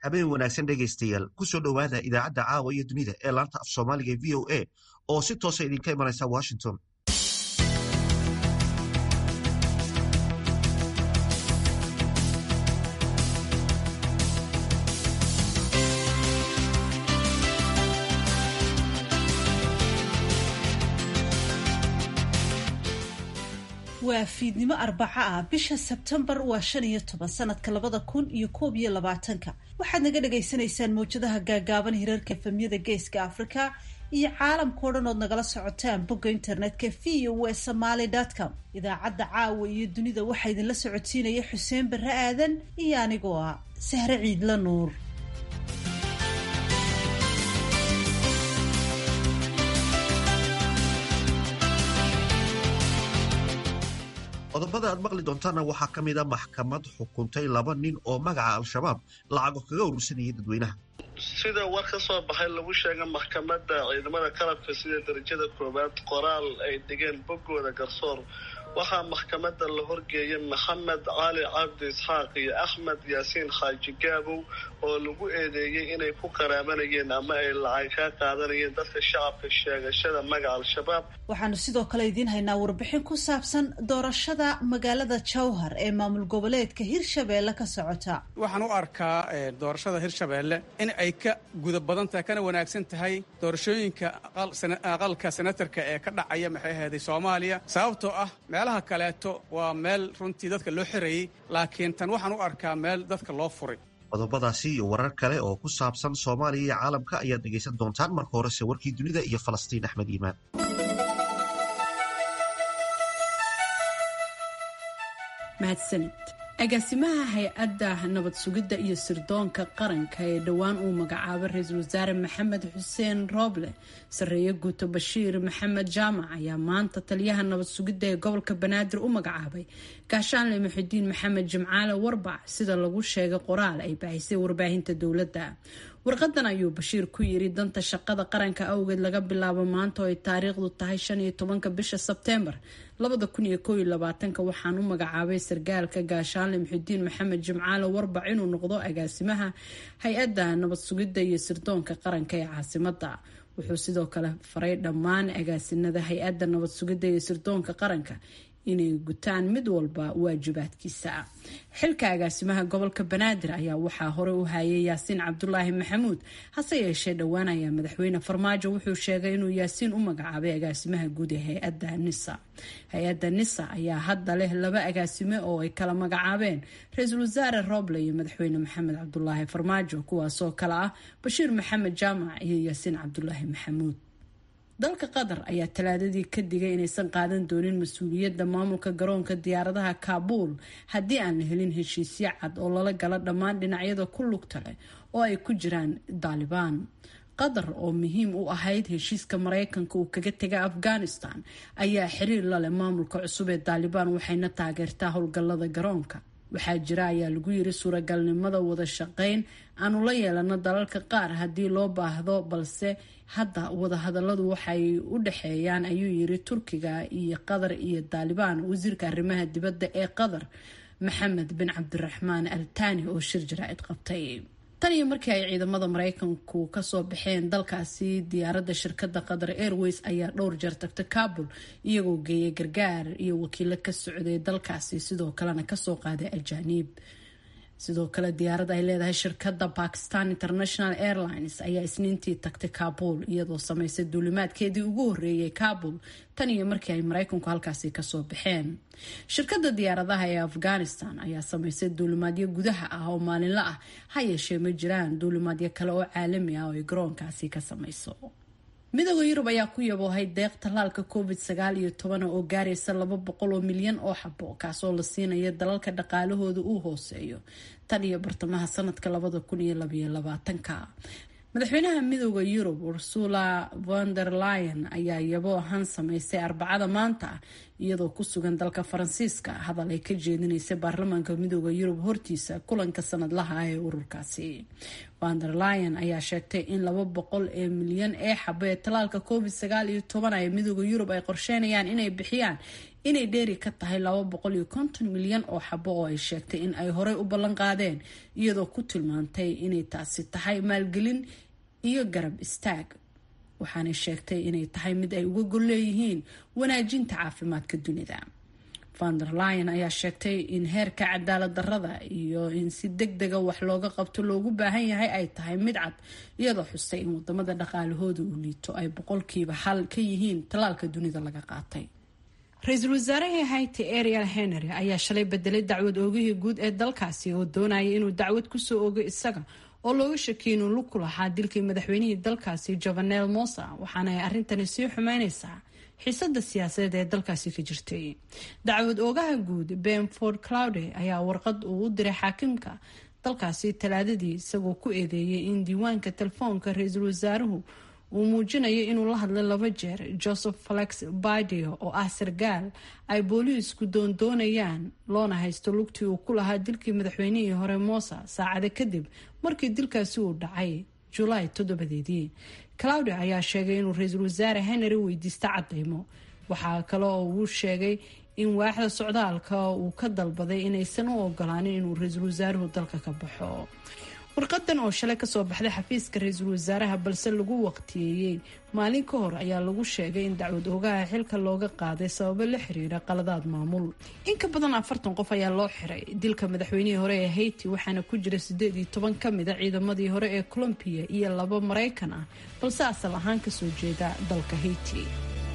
habeen wanaagsan dhegaystayaal ku soo dhowaada idaacadda caawa iyo dunida ee laanta af soomaaliga v o a oo si toosa idinka imanaysa washington. waa fiidnimo arbaco ah bisha sebtembar waa 15 sanadka 2021 waxaad naga dhagaysanaysaan mawjadaha gaagaaban hirarka efemyada geeska afrika iyo caalamkao dhan ood nagala socotaan bogga internetka voasomali.com. idaacadda caawa iyo dunida waxaa idinla socodsiinaya xuseen barre aadan iyo anigoo ah sahre ciidla nuur. qodobada aad maqli doontaana waxaa ka mid a maxkamad xukuntay 2 nin oo magaca al-shabaab lacago kaga urursanayay dadweynaha. sida war ka soo baxay lagu sheegay maxkamadda ciidamada qalabka sida darajada koowaad qoraal ay dhigeen boggooda garsoor waxaa maxkamadda la horgeeyay maxamed cali cabdi isxaaq iyo axmed yaasiin xaaji gaabow oo lagu eedeeyey inay ku qaraabanayeen ama ay lacag ka qaadanayeen dadka shacabka sheegashada magaca al-shabaab. waxaanu sidoo kale idiin haynaa warbixin ku saabsan doorashada magaalada jowhar ee maamul goboleedka hirshabeelle ka socota. waxaan u arkaa doorashada hirshabeelle in ay ka guda badan tahay kana wanaagsan tahay doorashooyinka aqalka senatarka ee ka dhacaya maxay ahayd Soomaaliya sababtoo ah meelaha kaleeto waa meel runtii dadka loo xirayay laakiin tan waxaan u arkaa meel dadka loo furay. qodobadaasi iyo warar kale oo ku saabsan Soomaaliya iyo caalamka ayaad dhegaysan doontaan marka horese warkii dunida iyo Falastiin Axmed Iimaan. mahadsanid. agaasimaha hay-adda nabad sugidda iyo sirdoonka qaranka ee dhowaan uu magacaabay ra-iisul wasaare maxamed xuseen rooble sarreeye guuto bashiir maxamed jaamac ayaa maanta taliyaha nabad sugidda ee gobolka banaadir u magacaabay gaashaanle muxidiin maxamed jimcaale warbac sida lagu sheegay qoraal ay baahisay warbaahinta dowladda. warqadan ayuu bashiir ku yiri danta shaqada qaranka awgeed laga bilaabo maanta oo ay taariikhdu tahay 15 bisha Sebtembar 2021 waxaan u magacaabay sargaalka gaashaanle muxidiin maxamed jimcaale warbac inuu noqdo agaasimaha hay-adda nabad sugidda iyo sirdoonka qaranka ee caasimadda. wuxuu sidoo kale faray dhammaan agaasinada hay-adda nabad sugidda iyo sirdoonka qaranka inay gutaan mid walba waajibaadkiisa. xilka agaasimaha gobolka banaadir ayaa waxaa hore u hayay yaasiin cabdulaahi maxamuud hase yeeshee dhowaan ayaa madaxweyne farmaajo wuxuu sheegay inuu yaasiin u magacaabay agaasimaha guud ee hay-adda nisa. hay-adda nisa ayaa hadda leh 2 agaasime oo ay kala magacaabeen ra-iisul wasaare rooble iyo madaxweyne maxamed cabdulaahi farmaajo kuwaasoo kale ah bashiir maxamed jaamac iyo yaasiin cabdulaahi maxamuud. dalka qatar ayaa talaadadii ka digay inaysan qaadan doonin mas-uuliyadda maamulka garoonka diyaaradaha Kaabul haddii aan la helin heshiisyo cad oo lala gala dhammaan dhinacyada ku lugta leh oo ay ku jiraan Taliban. qatar oo muhiim u ahayd heshiiska Mareykanka uu kaga tegay Afghanistan ayaa xiriir la leh maamulka cusub ee Taliban waxayna taageertaa howlgallada garoonka. waxaa jira ayaa lagu yiri suuragalnimada wada shaqeyn aanu la yeelano dalalka qaar haddii loo baahdo balse hadda wada hadalladu waxay u dhaxeeyaan ayuu yiri Turkiga iyo Qatar iyo Taliban. wasiirka arrimaha dibadda ee Qatar Maxamed bin Cabdiraxmaan Al Thani oo shir jaraa'id qabtay. tan iyo markii ay ciidamada Mareykanku ka soo baxeen dalkaasi diyaaradda shirkadda Qatar Airways ayaa dhowr jeer tagtay Kaabul iyagoo geeyay gargaar iyo wakiilo ka socday dalkaasi sidoo kalena ka soo qaaday ajaanib. sidoo kale diyaaradda ay leedahay shirkadda Pakistan International Airlines ayaa isniintii tagtay Kaabul iyadoo samaysay duulimaadkeedii ugu horeeyay Kaabul tan iyo markii ay Mareykanku halkaasi ka soo baxeen. shirkadda diyaaradaha ee Afghanistan ayaa samaysay duulimaadyo gudaha ah oo maalinle ah ha yeeshee ma jiraan duulimaadyo kale oo caalami ah oo ay garoonkaasi ka samayso. midowga Yurub ayaa ku yaboohay deeq tallaalka COVID-19 oo gaaraysa 200 milyan oo xabo kaasoo la siinayo dalalka dhaqaalahooda uu hooseeyo tan iyo bartamaha sanadka 2022. madaxweynaha midowga Yurub Ursula von der Leyen ayaa yaboohan samaysay Arbacada maanta iyadoo ku sugan dalka Faransiiska. Hadal ay ka jeedinaysay baarlamaanka midooda Yurub hortiisa kulanka sanadlaha ah ee ururkaasi. Van der Leyen ayaa sheegtay in 200 milyan ee xabo ee talaalka COVID-19 ay midooda Yurub ay qorsheynayaan inay bixiyaan inay dheeri ka tahay 250 milyan oo xabo oo ay sheegtay in ay horey u ballan qaadeen, iyadoo ku tilmaantay inay taasi tahay maalgelin iyo garab istaag. waxaanay sheegtay inay tahay mid ay uga gol leeyihiin wanaajinta caafimaadka dunida. Van der Leyen ayaa sheegtay in heerka cadaalad darrada iyo in si degdega wax looga qabto loogu baahan yahay ay tahay mid cad, iyadoo xustay in wadamada dhaqaalahooda uu liito ay 1% ka yihiin talaalka dunida laga qaatay. Ra-iisul wasaaraha Haiti Ariel Henry ayaa shalay bedelay dacwad oogihii guud ee dalkaasi oo doonaya inuu dacwad kusoo oogo isaga oo looga shakiyay inuu lug ku lahaa dilkii madaxweynihii dalkaasi Jovenel Moïse, waxaana ay arrintani sii xumeynaysaa xiisada siyaasadeed ee dalkaasi ka jirtay. Dacwad oogaha guud Ben Ford Claude ayaa warqad uu u diray xaakimka dalkaasi Talaadadii isagoo ku eedeeyay in diiwaanka telefoonka ra-iisul wasaaruhu uu muujinayo inuu la hadlay 2 jeer Joseph Felix Badio oo ah sargaal ay booliisku doonayaan loona haysto lugtii uu ku lahaa dilkii madaxweynihii hore Moïse saacado kadib markii dilkaasi uu dhacay July 7. Claude ayaa sheegay inuu ra-iisul wasaare Henry weydiista cadeymo. Waxaa kale oo uu sheegay in waaxda socdaalka uu ka dalbaday inaysan u ogolaanin inuu ra-iisul wasaaruhu dalka ka baxo. warqadan oo shalay kasoo baxday xafiiska ra-iisul wasaaraha balse lagu waqtiyeeyey maalin ka hor ayaa lagu sheegay in dacwad oogaha xilka looga qaaday sababo la xiriira qaladaad maamul. In ka badan 40 qof ayaa loo xiray dilka madaxweynihii hore ee Haiti, waxaana ku jira 18 ka mid ah ciidamadii hore ee Colombia iyo 2 Mareykan ah balse asal ahaan kasoo jeeda dalka Haiti.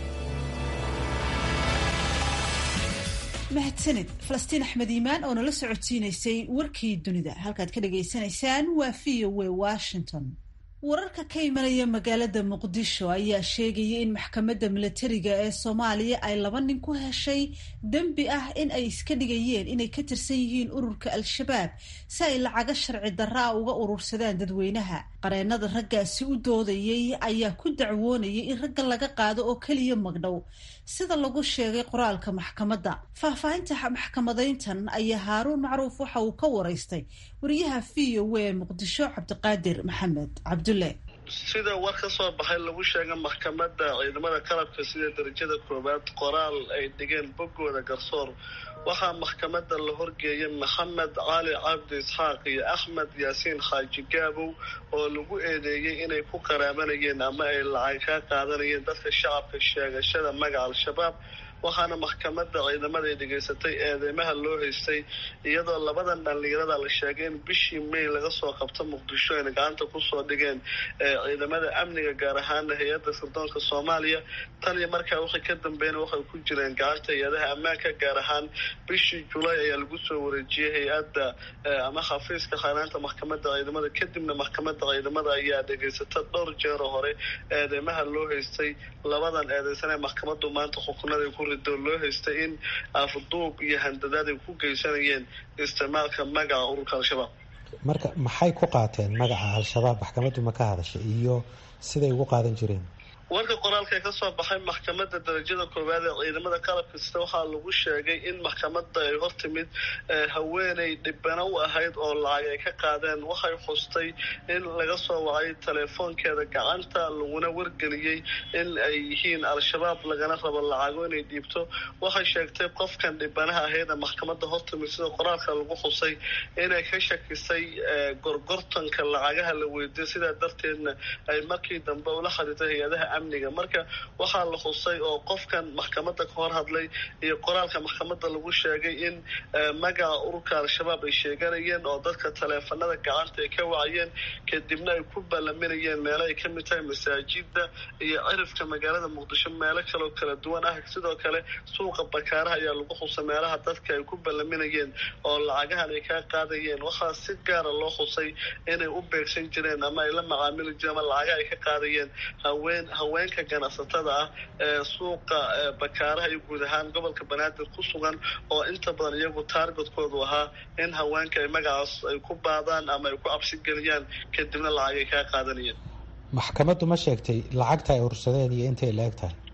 mahadsanid Falastiin Axmed Iimaan oo nala socodsiinaysay warkii dunida. halkaad ka dhageysanaysaan waa VOA Washington. wararka ka imanaya magaalada Muqdisho ayaa sheegaya in maxkamadda militariga ee Soomaaliya ay 2 nin ku heshay dambi ah in ay iska dhigayeen inay ka tirsan yihiin ururka Al-Shabaab si ay lacaga sharci darro ah uga urursadaan dadweynaha. qareenada raggaasi u doodayay ayaa ku dacwoonayay in ragga laga qaado oo kaliya magdhow sida lagu sheegay qoraalka maxkamadda. faahfaahinta maxkamadayntan ayaa Haaruun Macruuf waxa uu ka wareystay wariyaha VOA Muqdisho Cabdiqaadir Maxamed Cabdulle. sida war ka soo baxay lagu sheegay maxkamadda ciidamada qalabka sida darajada koobaad qoraal ay dhigeen boggooda garsoor waxaa maxkamadda la horgeeyay Maxamed Cali Cabdi Isxaaq iyo Axmed Yaasiin Xaaji Gaabow oo lagu eedeeyay inay ku qaraabanayeen ama ay lacag ka qaadanayeen dadka shacabka sheegashada magaca Al-Shabaab. waxaana maxkamadda ciidamada ay dhageysatay eedeymaha loo haystay iyadoo 2 dhalinyarada la sheegay in bishii May laga soo qabto Muqdisho ay gacanta ku soo dhigeen ciidamada amniga gaar ahaan hay'adda sirdoonka Soomaaliya. tan iyo markaa wixii ka dambeeyay waxay ku jireen gacanta hay'adaha ammaanka gaar ahaan bishii July ayaa lagu soo wareejiyay hay'adda ama xafiiska xanaanta maxkamadda ciidamada. kadibna maxkamadda ciidamada ayaa dhageysatay dhowr jeer hore eedeymaha loo haystay 2 eedeysan ee maxkamaddu maanta xukunada loo haystay in afduub iyo handadaad ay ku geysanayeen isticmaalka magaca ururka Al-Shabaab. marka maxay ku qaateen magaca Al-Shabaab? maxkamaddu ma ka hadashay iyo siday ugu qaadan jireen? warka qoraalka ka soo baxay maxkamadda darajada koowaad ee ciidamada qalabka sida waxaa lagu sheegay in maxkamadda ay hortimid haweeney dhibana u ahayd oo lacag ay ka qaadeen. waxay xustay in laga soo wacay telefoonkeeda gacanta laguna wargeliyey in ay yihiin Al-Shabaab lagana rabo lacago inay dhiibto. waxay sheegtay qofkan dhibanaha ahayd maxkamadda hortimid sida qoraalka lagu xusay inay ka shakisay gorgortanka lacagaha la weydiiyay, sidaa darteedna ay markii dambe ula xiriirtay hay'adaha amniga. marka waxaa la xusay oo qofkan maxkamadda ka hor hadlay iyo qoraalka maxkamadda lagu sheegay in magaca ururka Al-Shabaab ay sheeganayeen oo dadka taleefanada gacanta ay ka wacayeen kadibna ay ku ballaminayeen meelo ay ka mid tahay masaajida iyo cirifka magaalada Muqdisho meelo kala duwan ah. sidoo kale suuqa Bakaaraha ayaa lagu xusay meelaha dadka ay ku ballaminayeen oo lacagahan ay ka qaadayeen. waxaa si gaar ah loo xusay inay u beegsan jireen ama ay la macaamili jireen ama lacag ay ka qaadayeen haweenka ganacsatada ah ee suuqa Bakaaraha iyo guud ahaan gobolka Banaadir ku sugan oo inta badan iyagu targetkoodu ahaa in haweenka ay magacaas ay ku baadaan ama ay ku cabsi geliyaan kadibna lacag ay ka qaadanayeen. maxkamaddu ma sheegtay lacagta ay urursadeen iyo intay la eg tahay?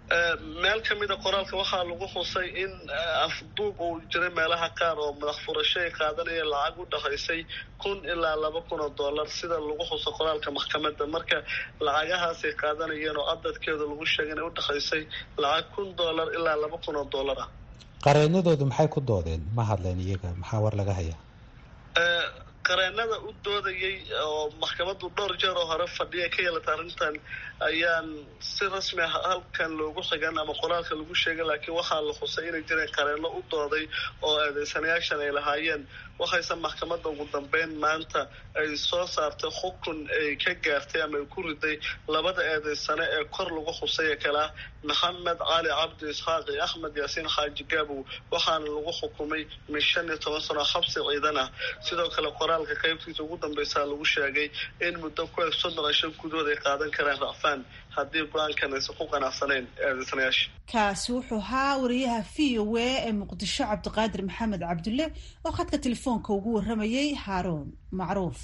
meel ka mida qoraalka waxaa lagu xusay in afduub uu jiray meelaha qaar oo madax furasho ay qaadanayeen lacag u dhaxaysay $1,000 ilaa $2,000 sida lagu xuso qoraalka maxkamadda. marka lacagahaasay qaadanayeen oo cadadkeeda lagu sheegay inay u dhaxaysay lacag $1,000 ilaa $2,000 ah. qareenadoodu maxay ku doodeen? ma hadleen iyaga? maxaa war laga hayaa? qareenada u doodayay oo maxkamaddu dhowr jeer oo hore fadhiya ka yeelata arrintan ayaan si rasmi ah halkan loogu xigan ama qoraalka lagu sheegay, laakiin waxaa la xusay inay jireen qareeno u dooday oo eedeysanayaashan ay lahaayeen. waxayse maxkamadda ugu dambeyn maanta ay soo saartay xukun ay ka gaartay ama ay ku riday labada eedeysane ee kor lagu xusay ee kale ah maxamed cali cabdi isxaaq iyo axmed yaasiin xaaji gaabow, waxaana lagu xukumay min 15 sano xabsi ciidan ah. sidoo kale qoraalka qaybtiisa ugu dambeysa lagu sheegay in muddo ku eg 35 gudood ay qaadan karaan racfaan haddii go-aankan aysan ku qanacsanayn eedeysanayaasha. kaasi wuxuu ahaa wariyaha VOA ee muqdisho cabdiqaadir maxamed cabdulle oo khadka telefoonka ugu waramayay haaruun macruuf.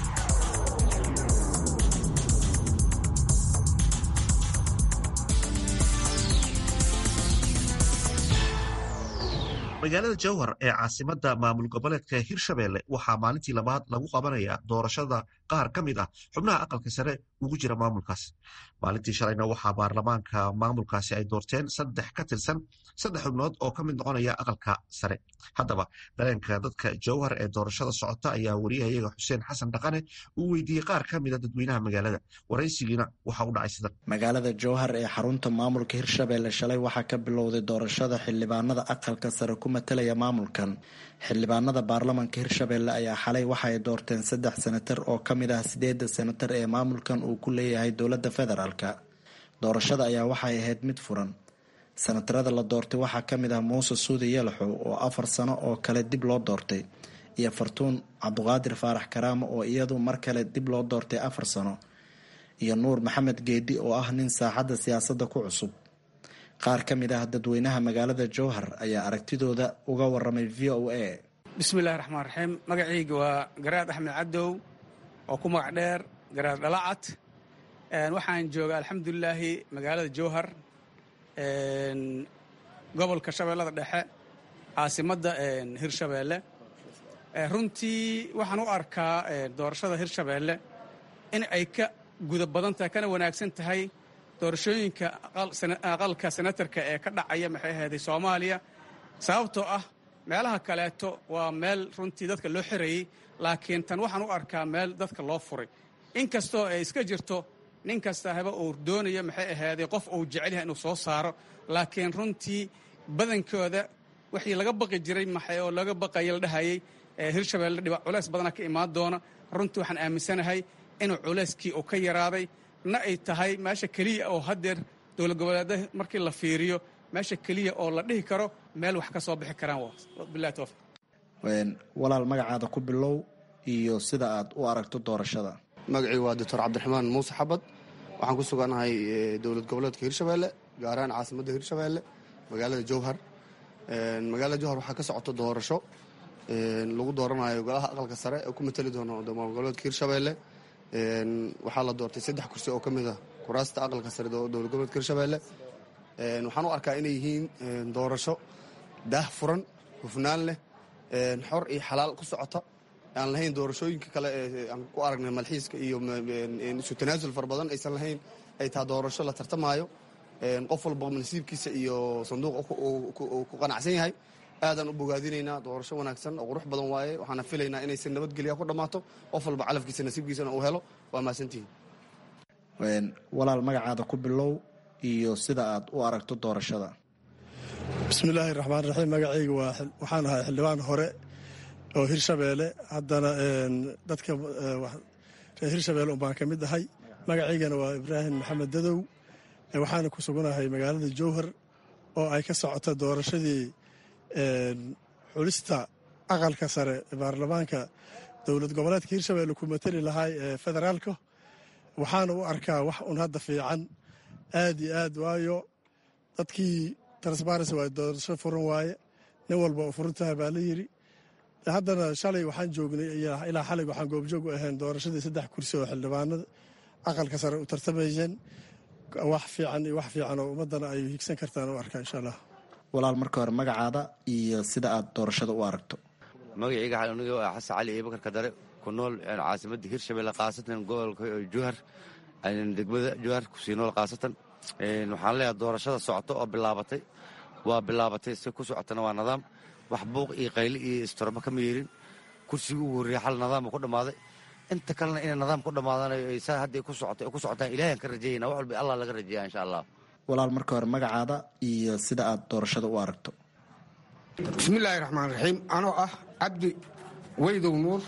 magaalada jowhar ee caasimada maamul goboleedka hirshabelle waxaa maalintii labaad lagu qabanayaa doorashada qaar ka mid ah xubnaha aqalka sare ugu jira maamulkaas. maalintii shalayna waxaa baarlamaanka maamulkaasi ay doorteen 3 ka tirsan 3 xubnood oo ka mid noqonaya aqalka sare. haddaba dareenka dadka jowhar ee doorashada socota ayaa wariyahayaga xuseen xasan dhaqane uu weydiiyey qaar ka mida dadweynaha magaalada. waraysigiina waxa u dhacay sidan. magaalada jowhar ee xarunta maamulka hirshabelle shalay waxaa ka bilowday doorashada xildhibaanada aqalka sare ku matalaya maamulkan. xildhibaanada baarlamanka hirshabelle ayaa xalay waxa ay doorteen 3 senatar oo ka mid ah 8 senatar ee maamulkan uu ku leeyahay dowladda federaalka. doorashada ayaa waxay ahayd mid furan. senatarada la doortay waxaa ka mid ah muuse suudi yalaxow oo 4 sano oo kale dib loo doortay, iyo fartuun cabduqaadir faarax karaamo oo iyadu mar kale dib loo doortay 4 sano, iyo nuur maxamed geedi oo ah nin saaxadda siyaasadda ku cusub. qaar ka mid ah dadweynaha magaalada jowhar ayaa aragtidooda uga waramay VOA. bismillahi raxmaan raxiim. magacayga waa garaad axmed cadow oo ku magac dheer garaad dhalacad. waxaan jooga alxamdulilaahi magaalada jowhar, gobolka shabeellada dhexe, caasimadda hirshabelle. runtii waxaan u arkaa doorashada hirshabelle in ay ka guda badan tahay kana wanaagsan tahay doorashooyinka aqalka senatarka ee ka dhacaya maxay ahayday Soomaaliya. sababtoo ah meelaha kaleeto waa meel runtii dadka loo xirayay, laakiin tan waxaan u arkaa meel dadka loo furay. inkastoo ay iska jirto nin kasta haba uu doonayo maxay ahayday qof uu jecel yahay inuu soo saaro, laakiin runtii badankooda wixii laga baqi jiray maxay oo laga baqayay la dhahayay hirshabelle dhibac culays badana ka imaan doona. runtii waxaan aaminsanahay inuu culayskii uu ka yaraaday na ay tahay meesha keliya oo haddeer dowlad goboleedaha markii la fiiriyo meesha keliya oo la dhihi karo meel wax ka soo bixi karaan. billahi tawfiiq. walaal magacaada ku bilow iyo sida aad u aragto doorashada. magacii waa doctor cabdiraxmaan muuse xabad. waxaan ku suganahay dowlad goboleedka hirshabelle, gaar ahaan caasimadda hirshabelle magaalada jowhar. magaalada jowhar waxaa ka socota doorasho lagu dooranayo golaha aqalka sare ee ku matali doono maamul goboleedka hirshabelle. waxaa la doortay 3 kursi oo ka mid ah kuraasta aqalka sare dowlad goboleedka hirshabelle. waxaan u arkaa inay yihiin doorasho daah furan, hufnaan leh, xor iyo xalaal ku socota, aan lahayn doorashooyinka kale ee aan ku aragnay malxiiska iyo isu tanaasul fara badan aysan lahayn. ay tahay doorasho la tartamaayo, qof walba nasiibkiisa iyo sanduuq ku qanacsan yahay. aadaan u bogaadinaynaa. doorasho wanaagsan oo qurux badan waaye. waxaana filaynaa inay si nabadgelya ku dhammaato, qof walba calafkiisa nasiibkiisana uu helo. waa mahadsantihiin. walaal magacaada ku bilow iyo sida aad u aragto doorashada. bismillaahi raxmaan raxiim. magacayga waxaan ahay xildhibaan hore oo hirshabelle, haddana dadka reer hirshabelle unbaan ka mid ahay. magacaygana waa ibraahim maxamed dadow. waxaana ku suganahay magaalada jowhar oo ay ka socota doorashadii xulista aqalka sare ee baarlamaanka dowlad goboleedka hirshabelle ku matali lahay ee federaalka. waxaana u arkaa wax un hadda fiican aad iyo aad, waayo dadkii transparency waaye, doorasho furan waaye, nin walba u furan tahay baa la yidhi. haddana shalay waxaan joognay ilaa xalig waxaan goobjoog u ahayn doorashadii 3 kursi oo xildhibaanada aqalka sare u tartamayeen. wax fiican iyo wax fiican oo ummaddana ay higsan kartaan u arkaa insha allah. walaal marka hore magacaada iyo sida aad doorashada u aragto. magacayga aniga waa xasan cali Abubakar Kadare ku nool caasimadda Hirshabelle qaasatan gobolka Jowhar degmada Jowhar ku sii nool qaasatan waxaan leeyahay doorashada socoto oo bilaabatay si ku socotana waa nidaam wax buuq iyo qayli iyo istorba kama yeelin kursiga ugu horreeyay hal nidaam ku dhamaaday inta kalena inay nidaam ku dhamaadanayo ay saa hadda ku socotaan ilaahay ka rajeeyna wax walba Allah laga rajeeyaa insha Allah. walaal marka hore magacaada iyo sida aad doorashada u aragto. bismillaahi raxmaani raxiim anoo ah cabdi weydow nuur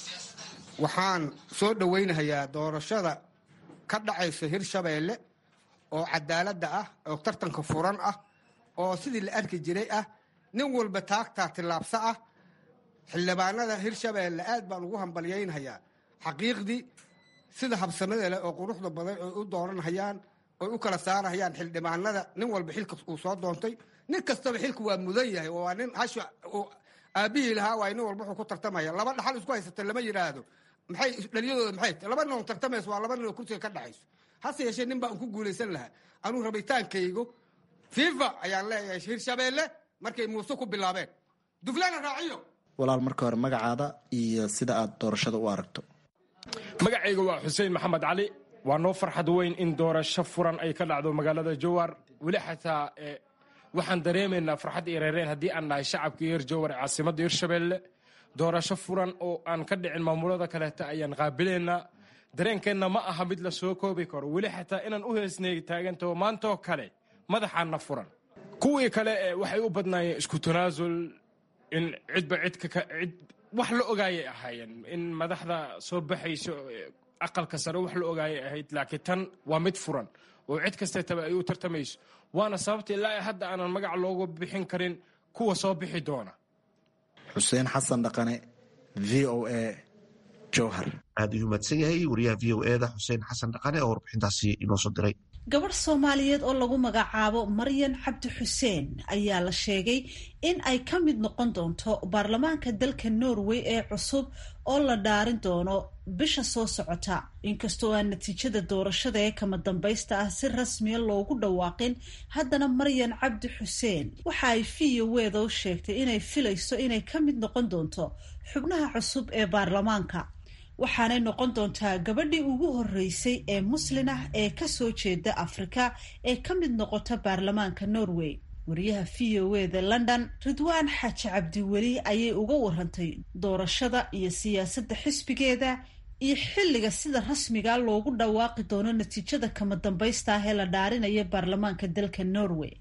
waxaan soo dhowaynayaa doorashada ka dhacaysa Hirshabelle oo cadaaladda ah oo tartanka furan ah oo sidii la arki jiray ah nin walba taagtaa tilaabsa ah xildhibaanada Hirshabelle aad baan ugu hambalyaynayaa xaqiiqdii sida habsamada leh oo quruxda badan oo u dooranayaan oo u kala saarayaan xildhibaanada nin walba xilka uu soo doontay nin kastaba xilku waa mudan yahay oo waa nin hasha oo aabihii lahaa waa nin walba wuxuu ku tartamaya laba dhaxal isku haysata lama yiraahdo maxay dhaliyadooda maxay laba nin tartamayso waa laba nin oo kursiga ka dhaxayso hase yeeshee nin baan ku guulaysan lahaa anuu rabitaankaygu FIFA ayaan leeyahay Hirshabelle markay muuse ku bilaabeen duflana raaciyo. walaal marka hore magacaada iyo sida aad doorashada u aragto. magacayga waa Xuseen Maxamed Cali waa noo farxad weyn in doorasho furan ay ka dhacdo magaalada Jowhar wali xataa waxaan dareemaynaa farxad iyo reereen haddii aan nahay shacabka reer Jowhar ee caasimadda Hirshabelle doorasho furan oo aan ka dhicin maamulada kaleeta ayaan qaabileynaa dareenkeenna ma aha mid la soo koobi karo wali xataa inaan u heesnay taagantaho maantoo kale madaxaana furan kuwii kale waxay u badnaayeen isku tanaasul in cidba cid wax la ogaayay ahaayeen in madaxda soo baxayso aqalka sare wax la ogaayay ahayd laakiin tan waa mid furan oo cid kasteetaba ay u tartamayso waana sababta ilaa hadda aanan magac loogu bixin karin kuwa soo bixi doona. xuseen xasan dhaqane VOA Jowhar. aad u mahadsan yahay wariyaha VOA-da xuseen xasan dhaqane oo warbixintaasi inoo soo diray. gabadh Soomaaliyeed oo lagu magacaabo Maryan Cabdi Xuseen ayaa la sheegay in ay ka mid noqon doonto baarlamaanka dalka Norway ee cusub oo la dhaarin doono bisha soo socota inkastoo aan natiijada doorashada ee kama dambaysta ah si rasmi ah loogu dhawaaqin haddana Maryan Cabdi Xuseen waxa ay VOA-da u sheegtay inay filayso inay ka mid noqon doonto xubnaha cusub ee baarlamaanka waxaanay noqon doontaa gabadhii ugu horeysay ee muslin ah ee kasoo jeeda Afrika ee ka mid noqota baarlamaanka Norway. wariyaha VOA-da London Ridwaan Xaaji Cabdiweli ayay uga warantay doorashada iyo siyaasadda xisbigeeda iyo xilliga sida rasmiga loogu dhawaaqi doono natiijada kama dambaysta ah ee la dhaarinayo baarlamaanka dalka Norway.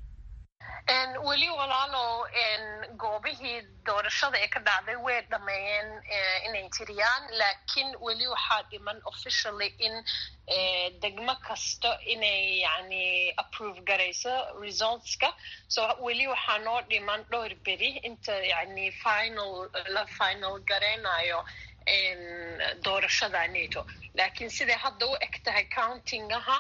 weli walaalo goobihii doorashada ee ka dhacday way dhameeyeen inay tiriyaan laakiin weli waxaa dhiman officially in degmo kasta inay yani approve garayso resultska so weli waxaa noo dhiman dhowr beri inta yani final gareynayo doorashada NATO laakiin siday hadda u eg tahay countingaha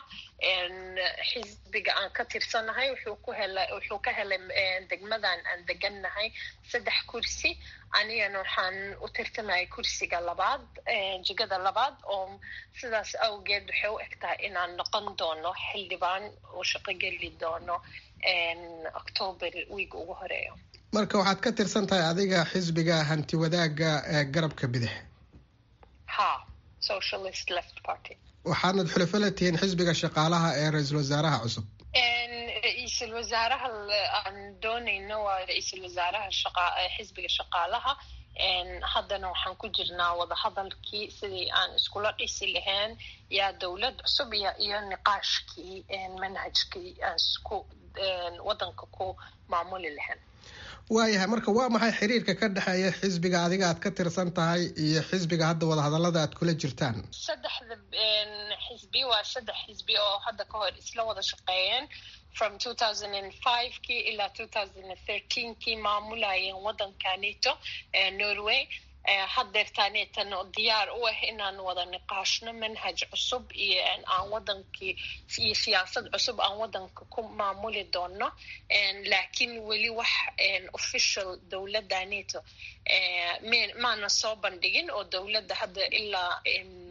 xisbiga aan ka tirsanahay wuxuu ka helay degmadan aan degannahay 3 kursi anigana waxaan u tirtamay kursiga labaad jigada labaad oo sidaas awgeed waxay u eg tahay inaan noqon doono xildhibaan oo shaqo geli doono October week ugu horeeyo. marka waxaad ka tirsan tahay adiga xisbiga hanti wadaaga ee garabka bidix. Socialist Left Party. waxaanad xulafo la tihiin xisbiga shaqaalaha ee ra'iisul wasaaraha cusub. ra'iisul wasaaraha aan doonayno waa ra'iisul wasaaraha xisbiga shaqaalaha haddana waxaan ku jirnaa wada hadalkii sidii aan iskula dhisi lahayn yaa dowlad cusub iyo niqaashkii manhajkii aan isku wadanka ku maamuli lahayn. waayahay marka waa maxay xiriirka ka dhexeeya xisbiga adiga aad ka tirsan tahay iyo xisbiga hadda wada hadallada aad kula jirtaan? saddexda xisbi waa 3 xisbi oo hadda ka hor isla wada shaqeeyeen from 2005 ilaa 2013 maamulayeen wadanka NATO Norway haddeertaaneetan diyaar u ah inaan wada niqaashno manhaj cusub iyo aan wadankii iyo siyaasad cusub aan wadanka ku maamuli doono laakiin weli wax official dowladda NATO maana soo bandhigin oo dowladda hadda ilaa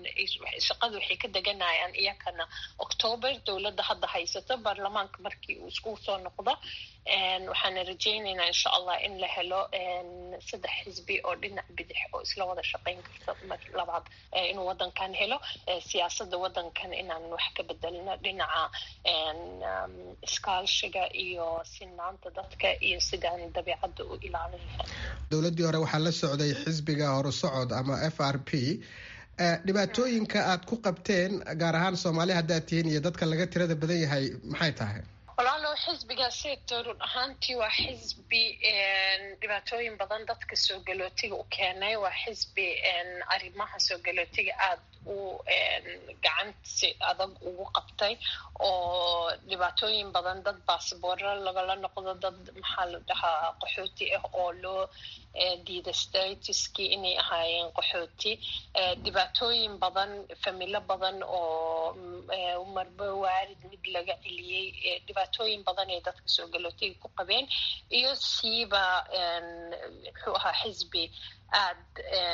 shaqada waxay ka deganayaan iyakana October dowladda hadda haysato baarlamaanka markii uu isku soo noqdo waxaana rajaynaynaa insha Allah in la helo 3 xisbi oo dhinac bidix oo isla wada shaqayn karta labaad inuu wadankan helo siyaasadda wadankan inaan wax ka bedelno dhinaca iskaashiga iyo sinaanta dadka iyo sidaan dabeecadda u ilaalin dowladdii hore waxaa la socday xisbiga horusocod ama FRP dhibaatooyinka aad ku qabteen gaar ahaan Soomaaliya haddaad tihiin iyo dadka laga tirada badan yahay maxay tahay walaalo xisbigaasi run ahaantii waa xisbi dhibaatooyin badan dadka soo galootiga u keenay waa xisbi arrimaha soo galootiga aad u gacansi adag ugu qabtay oo dhibaatooyin badan dad baasboorro lagala noqdo dad maxaa la dhahaa qaxooti ah oo loo diiday statuskii inay ahaayeen qaxooti dhibaatooyin badan familo badan oo marba waarid mid laga celiyey dhibaatooyin badan ee dadka soo galootiga ku qabeen iyo siiba muxuu ahaa xisbi aad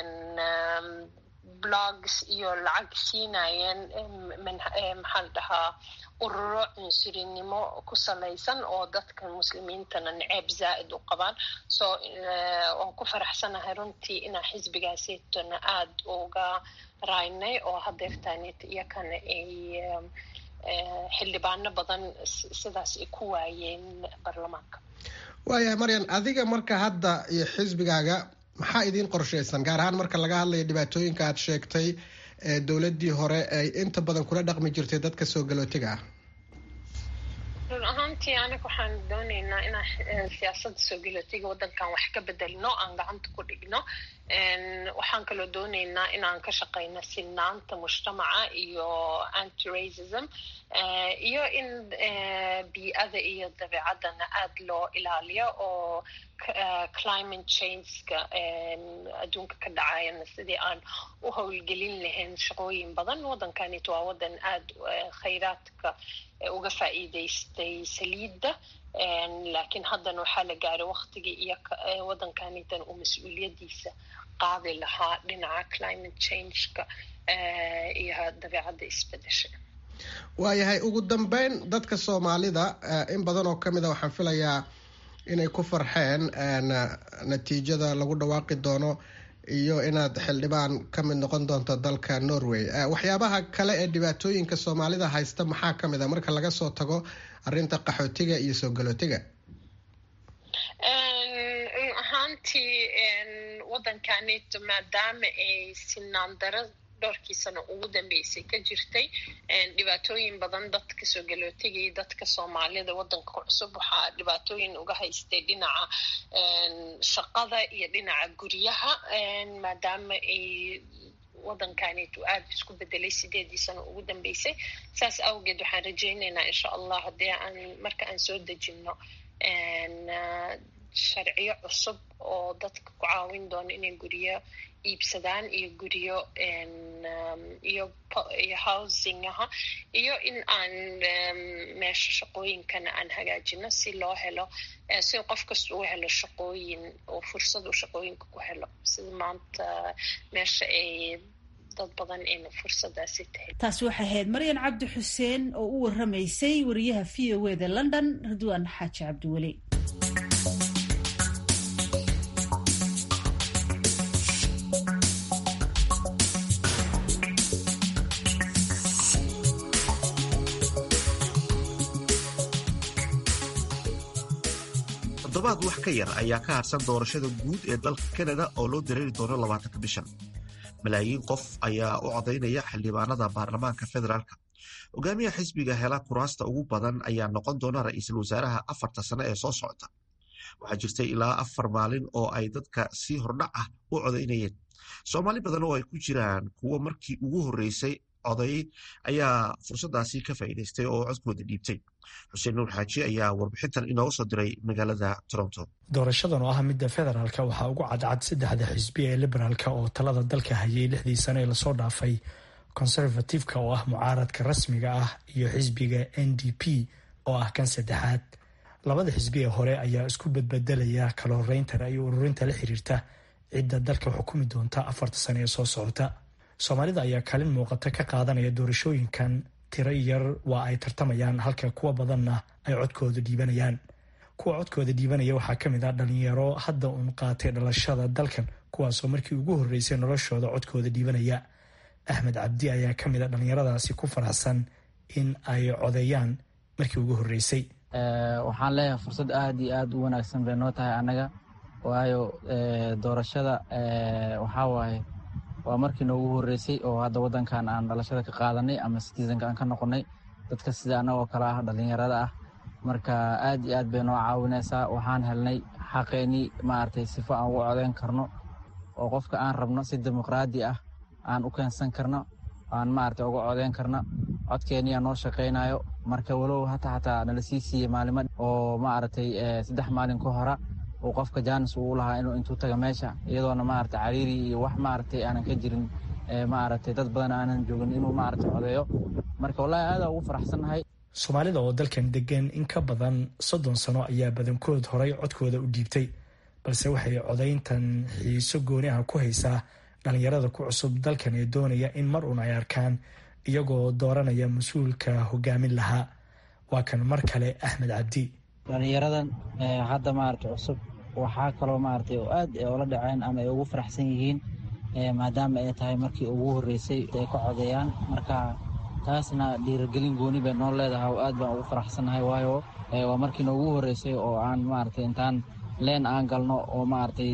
blogs iyo lacag siinayeen maxaa la dhahaa ururo cunsurinimo ku salaysan oo dadka muslimiintana naceeb zaa'id u qabaan waan ku faraxsanahay runtii inaa xisbigaasitona aad uga raynay oo hadeertaanit iyakana ay xildhibaano badan sidaas ay ku waayeen baarlamaanka waayahay Maryan adiga marka hadda iyo xisbigaaga maxaa idin qorshaysan gaar ahaan marka laga hadlayo dhibaatooyinka aad sheegtay ee dowladdii hore ay inta badan kula dhaqmi jirtay dadka soo galootiga ah run ahaantii aniga waxaan doonaynaa inaan siyaasadda soo galootiga wadankan wax ka bedelno aan gacanta ku dhigno waxaan kaloo doonaynaa inaan ka shaqeyno sinaanta mujtamaca iyo anti-racism iyo in bii'ada iyo dabeecadana aad loo ilaaliyo oo climate changeka adduunka ka dhacayana sidii aan u howlgelin lahayn shaqooyin badan wadankanit waa wadan aad khayraadka uga faa'iidaystay saliidda laakiin haddana waxaa la gaaray waqtigii iyo wadankanitan uu mas-uuliyadiisa qaadi lahaa dhinaca climate changeka iyo dabeecadda isbedesha waayahay ugu dambeyn dadka Soomaalida in badan oo kamid ah waxaan filayaa inay ku farxeen natiijada lagu dhawaaqi doono iyo inaad xildhibaan ka mid noqon doonto dalka Norway waxyaabaha kale ee dhibaatooyinka Soomaalida haysta maxaa kamid ah marka laga soo tago arrinta qaxootiga iyo soo galootiga ahaantii wadankanit maadaama ay sinaan daro dhowrkii sano ugu dambeysay ka jirtay dhibaatooyin badan dadka soo galootiga iyo dadka Soomaalida wadanka cusub waxaa dhibaatooyin uga haystay dhinaca shaqada iyo dhinaca guryaha maadaama ay wadankanit aad isku bedelay 8 sano ugu dambeysay saas awgeed waxaan rajaynaynaa insha Allah haddii marka aan soo dejino sharciyo cusub oo dadka ku caawin doona inay guryo iibsadaan iyo guryo iyo housingaha iyo in aan meesha shaqooyinkana aan hagaajino si loo helo si qof kasta uu helo shaqooyin oo fursad uu shaqooyinka ku helo sida maanta meesha ay dad badan ayna fursadaasi tahay taasi waxay ahayd Maryan Cabdi Xuseen oo u waramaysay wariyaha VOA London Ridwaan Xaaji Cabdiweli toddobaad wax ka yar ayaa ka harsan doorashada guud ee dalka Canada oo loo dareeri doono 20 bishan malaayiin qof ayaa u codaynaya xildhibaanada baarlamaanka federaalka hogaamiyaha xisbiga hela kuraasta ugu badan ayaa noqon doona ra'iisul wasaaraha 4 sano ee soo socota waxaa jirtay ilaa 4 maalin oo ay dadka si hordhac ah u codaynayeen Soomaali badan oo ay ku jiraan kuwa markii ugu horeysay coday ayaa fursadaasi ka faa'iideystay oo codkooda dhiibtay xuseen nuur xaaji ayaa warbixintan inooga soo diray magaalada Toronto doorashadan oo ah midda federaalka waxaa ugu cadcad 3 xisbi ee liberaalka oo talada dalka hayay 6 sano ee lasoo dhaafay conservative-ka oo ah mucaaradka rasmiga ah iyo xisbiga NDP oo ah kan saddexaad labada xisbi ee hore ayaa isku bedbedelaya kala horeynta iyo ururinta la xiriirta cidda dalka xukumi doonta 4 sano ee soo socota soomaalida ayaa kaalin muuqata ka qaadanaya doorashooyinkan. tiro yar waa ay tartamayaan halka kuwa badanna ay codkooda dhiibanayaan. kuwa codkooda dhiibanaya waxaa ka mid ah dhalinyaro hadda uun qaatay dhalashada dalkan, kuwaasoo markii ugu horreysay noloshooda codkooda dhiibanaya. Axmed Cabdi ayaa ka mid a dhalinyaradaasi ku faraxsan in ay codeeyaan markii ugu horreysay. waxaan leeyahay fursad aad iyo aad u wanaagsan bay noo tahay annaga, waayo doorashada waxaa waaye waa markii noogu horreysay oo hadda waddankan aan dhalashada ka qaadanay ama citizenka aan ka noqonnay, dadka sida annagoo kale ah dhalinyarada ah. marka aad iyo aad bay noo caawinaysaa. waxaan helnay xaqeennii maaragtay sifo aan ugu codeyn karno oo qofka aan rabno si dimuqraadi ah aan u keensan karno, aan maaragtay uga codeyn karno. codkeenniyaa noo shaqaynayo. marka walow hataa nala sii siiyey maalimo oo maaragtay 3 maalin ka hora uu qofka jaanis uu lahaa inuu intuu taga meesha iyadoona maaragtay cariiri iyo wax maaragtay aanan ka jirin, maaragtay dad badan aanan joogin inuu maaragtay codeeyo. marka wallaahi aad ugu faraxsannahay. soomaalida oo dalkan degan in ka badan 30 sano ayaa badankood horay codkooda u dhiibtay, balse waxay codayntan xiiso gooni ah ku haysaa dhalinyarada ku cusub dalkan ee doonaya in mar uun ay arkaan iyagoo dooranaya mas-uulka hogaamin lahaa. waa kan mar kale Axmed Cabdi. dhalinyaradan hadda maaragtay cusub waxaa kaloo maaragtay oo aad ula dhaceen ama ay ugu faraxsan yihiin maadaama ay tahay markii ugu horreysay ay ka codeeyaan. marka taasna dhiirigelin gooni bay noo leedahay oo aad baan ugu faraxsannahay, waayo waa markii noogu horreysay oo aan maaragtay intaan leen aan galno oo maaragtay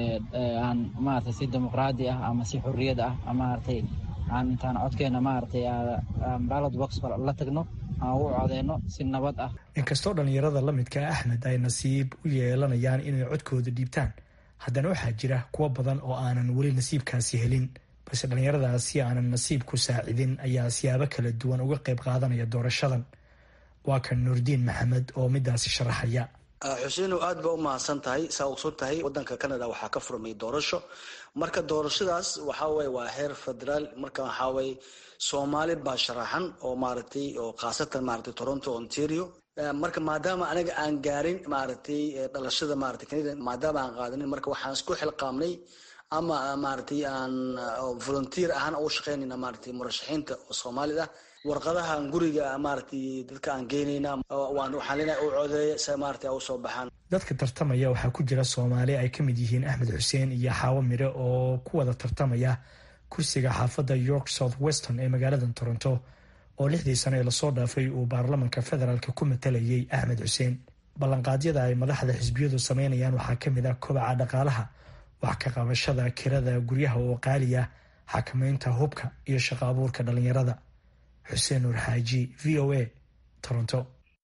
aan maaragtay si dimuqraadi ah ama si xorriyad ah maaragtay aan intaan codkeena maaragtay ballot box la tagno aan u codeyno si nabad ah. inkastoo dhalinyarada la midka Axmed ay nasiib u yeelanayaan inay codkooda dhiibtaan, haddana waxaa jira kuwa badan oo aanan weli nasiibkaasi helin, balse dhalinyaradaasi aanan nasiib ku saacidin ayaa siyaabo kala duwan uga qayb qaadanaya doorashadan. waa kan Nuurdiin Maxamed oo midaasi sharaxaya. xuseenow aad ba u mahadsan tahay. saa ogsoon tahay waddanka Canada waxaa ka furmay doorasho. marka doorashadaas waxaa waye waa heer federaal. marka waxaa waye Soomaali baa sharaxan oo maaragtay oo khaasatan maaragtay Toronto, Ontario. marka maadaama anaga aan gaarin maaragtay dhalashada maaragtay Canada, maadaama aan qaadanin, marka waxaan isku xilqaamnay ama maaragtay aan volunteer ahaan ugu shaqeynayna maaragtay murashaxiinta oo Soomaalida. warqadahan guriga maaragtay dadka aan geynayna waxaan leenahay u codeeya si maaragtay u soo baxaan. dadka tartamaya waxaa ku jira Soomaali ay ka mid yihiin Axmed Xuseen iyo Xaawo Mire oo ku wada tartamaya kursiga xaafadda York South Weston ee magaalada Toronto oo 6 sano ee lasoo dhaafay uu baarlamaanka federaalka ku matalayay Axmed Xuseen. ballanqaadyada ay madaxda xisbiyadu sameynayaan waxaa ka mid ah kobaca dhaqaalaha, wax ka qabashada kirada guryaha oo qaaliya, xakamaynta hubka iyo shaqo abuurka dhalinyarada. Xuseen Nuur Xaaji, VOA, Toronto.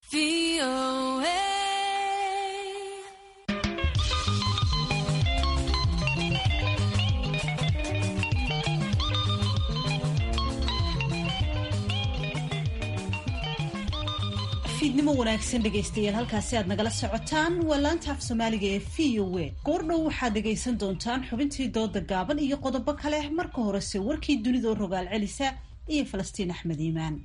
fiidnimo wanaagsan dhegaystayaal, halkaasi aad nagala socotaan waa laanta af soomaaliga ee VOA. goordhow waxaad dhegaysan doontaan xubintii dooda gaaban iyo qodobo kale. marka horese warkii dunida oo rogaal celisa iyo Falastiin Axmed Iimaan.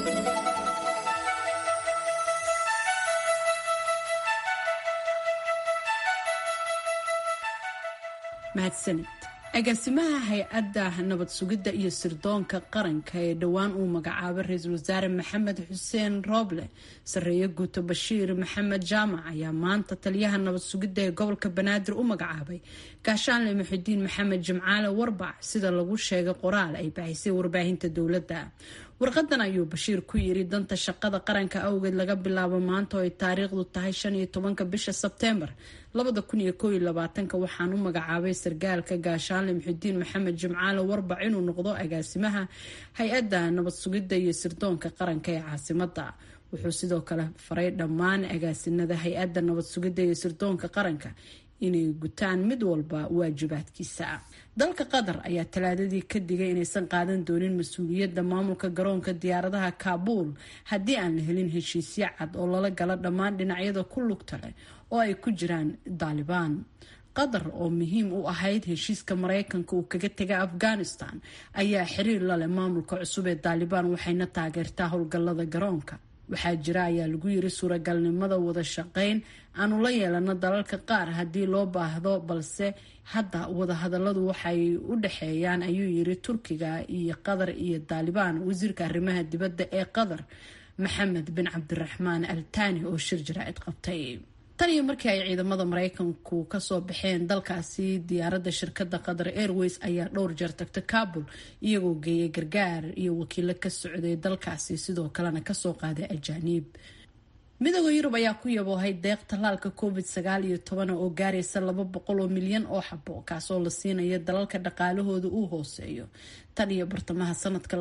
mahadsanid. agaasimaha hay-adda nabad sugidda iyo sirdoonka qaranka ee dhowaan uu magacaabay ra-iisul wasaare maxamed xuseen rooble, sarreeye guuto bashiir maxamed jaamac ayaa maanta taliyaha nabad sugidda ee gobolka banaadir u magacaabay gaashaanle muxidiin maxamed jimcaale warbac, sida lagu sheegay qoraal ay baahisay warbaahinta dowladda. warqadan ayuu bashiir ku yiri danta shaqada qaranka awgeed laga bilaabo maanta oo ay taariikhdu tahay 15 bisha Sebteembar 2021 waxaan u magacaabay sargaalka gaashaanle muxidiin maxamed jimcaale warbac inuu noqdo agaasimaha hay-adda nabad sugidda iyo sirdoonka qaranka ee caasimadda. wuxuu sidoo kale faray dhammaan agaasinada hay-adda nabad sugidda iyo sirdoonka qaranka inay gutaan mid walba waajibaadkiisa. dalka Qatar ayaa talaadadii ka digay inaysan qaadan doonin mas-uuliyadda maamulka garoonka diyaaradaha Kaabul haddii aan la helin heshiisyo cad oo lala gala dhammaan dhinacyada ku lugta leh oo ay ku jiraan Taliban. Qatar oo muhiim u ahayd heshiiska Mareykanka uu kaga tegay Afghanistan ayaa xiriir la leh maamulka cusub ee Taliban waxayna taageertaa howlgallada garoonka. waxaa jira ayaa lagu yiri suuragalnimada wada shaqeyn aanu la yeelano dalalka qaar haddii loo baahdo, balse hadda wadahadaladu waxay u dhexeeyaan ayuu yiri Turkiga iyo Qatar iyo Taliban. Wasiirka arrimaha dibadda ee Qatar Maxamed bin Cabdiraxmaan Al Thani oo shir jaraa'id qabtay tan iyo markii ay ciidamada Mareykanku kasoo baxeen dalkaasi, diyaaradda shirkadda Qatar Airways ayaa dhowr jeer tagtay Kabul iyagoo geeyay gargaar iyo wakiilo ka socday dalkaasi, sidoo kalena kasoo qaaday ajaaniib. Midowga Yurub ayaa ku yaboohay deeq tallaalka COVID-19 oo gaaraysa 200 milyan oo xabo, kaasoo la siinayo dalalka dhaqaalahooda uu hooseeyo tan iyo bartamaha sanadka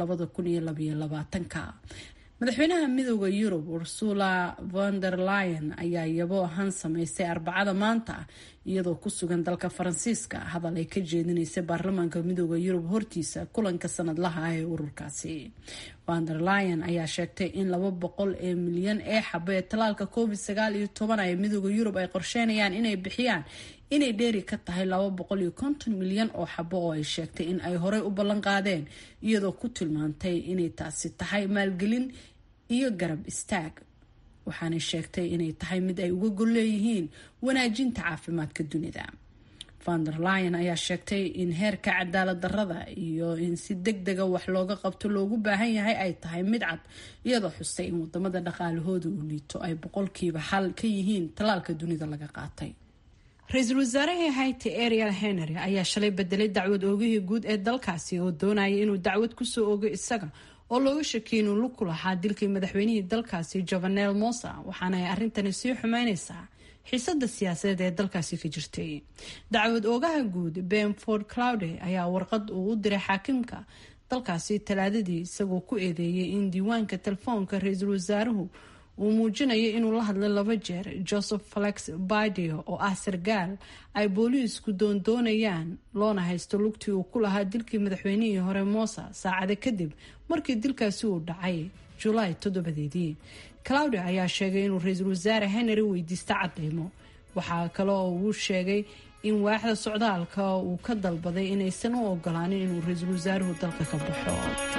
2022. Madaxweynaha Midowga Yurub Ursula von der Leyen ayaa yaboo ahaan samaysay Arbacada maanta iyadoo ku sugan dalka Faransiiska, hadal ay ka jeedinaysay baarlamaanka Midowga Yurub hortiisa kulanka sanadlaha ah ee ururkaasi. Von der Leyen ayaa sheegtay in 200 milyan ee xabo ee tallaalka COVID-19 ay Midowga Yurub ay qorsheynayaan inay bixiyaan inay dheeri ka tahay 250 milyan oo xabo oo ay sheegtay in ay horey u ballan qaadeen, iyadoo ku tilmaantay inay taasi tahay maalgelin iyo garab istaag. Waxaanay sheegtay inay tahay mid ay uga gol leeyihiin wanaajinta caafimaadka dunida. Von der Leyen ayaa sheegtay in heerka cadaalad darrada iyo in si degdega wax looga qabto loogu baahan yahay ay tahay mid cad, iyadoo xustay in wadamada dhaqaalahooda uu liito ay 1% ka yihiin tallaalka dunida laga qaatay. Ra-iisul wasaarihii Haiti Ariel Henry ayaa shalay bedelay dacwad oogihii guud ee dalkaasi oo doonaya inuu dacwad kusoo oogo isaga oo looga shakiyay inuu lug ku lahaa dilkii madaxweynihii dalkaasi Jovenel Moïse, waxaana ay arrintani sii xumeynaysaa xiisada siyaasadeed ee dalkaasi ka jirtay. Dacwad oogaha guud Ben Ford Claude ayaa warqad uu u diray xaakimka dalkaasi Talaadadii isagoo ku eedeeyay in diiwaanka telefoonka ra-iisul wasaaruhu uu muujinayo inuu la hadlay 2 jeer Joseph Felix Badio oo ah sargaal ay booliisku doonayaan loona haysto lugtii uu ku lahaa dilkii madaxweynihii hore Moïse saacado kadib markii dilkaasi uu dhacay July 7. Claudia ayaa sheegay inuu ra-iisul wasaare Henry weydiista cadeymo. Waxaa kale oo uu sheegay in waaxda socdaalka uu ka dalbaday inaysan u ogolaanin inuu ra-iisul wasaaruhu dalka ka baxo.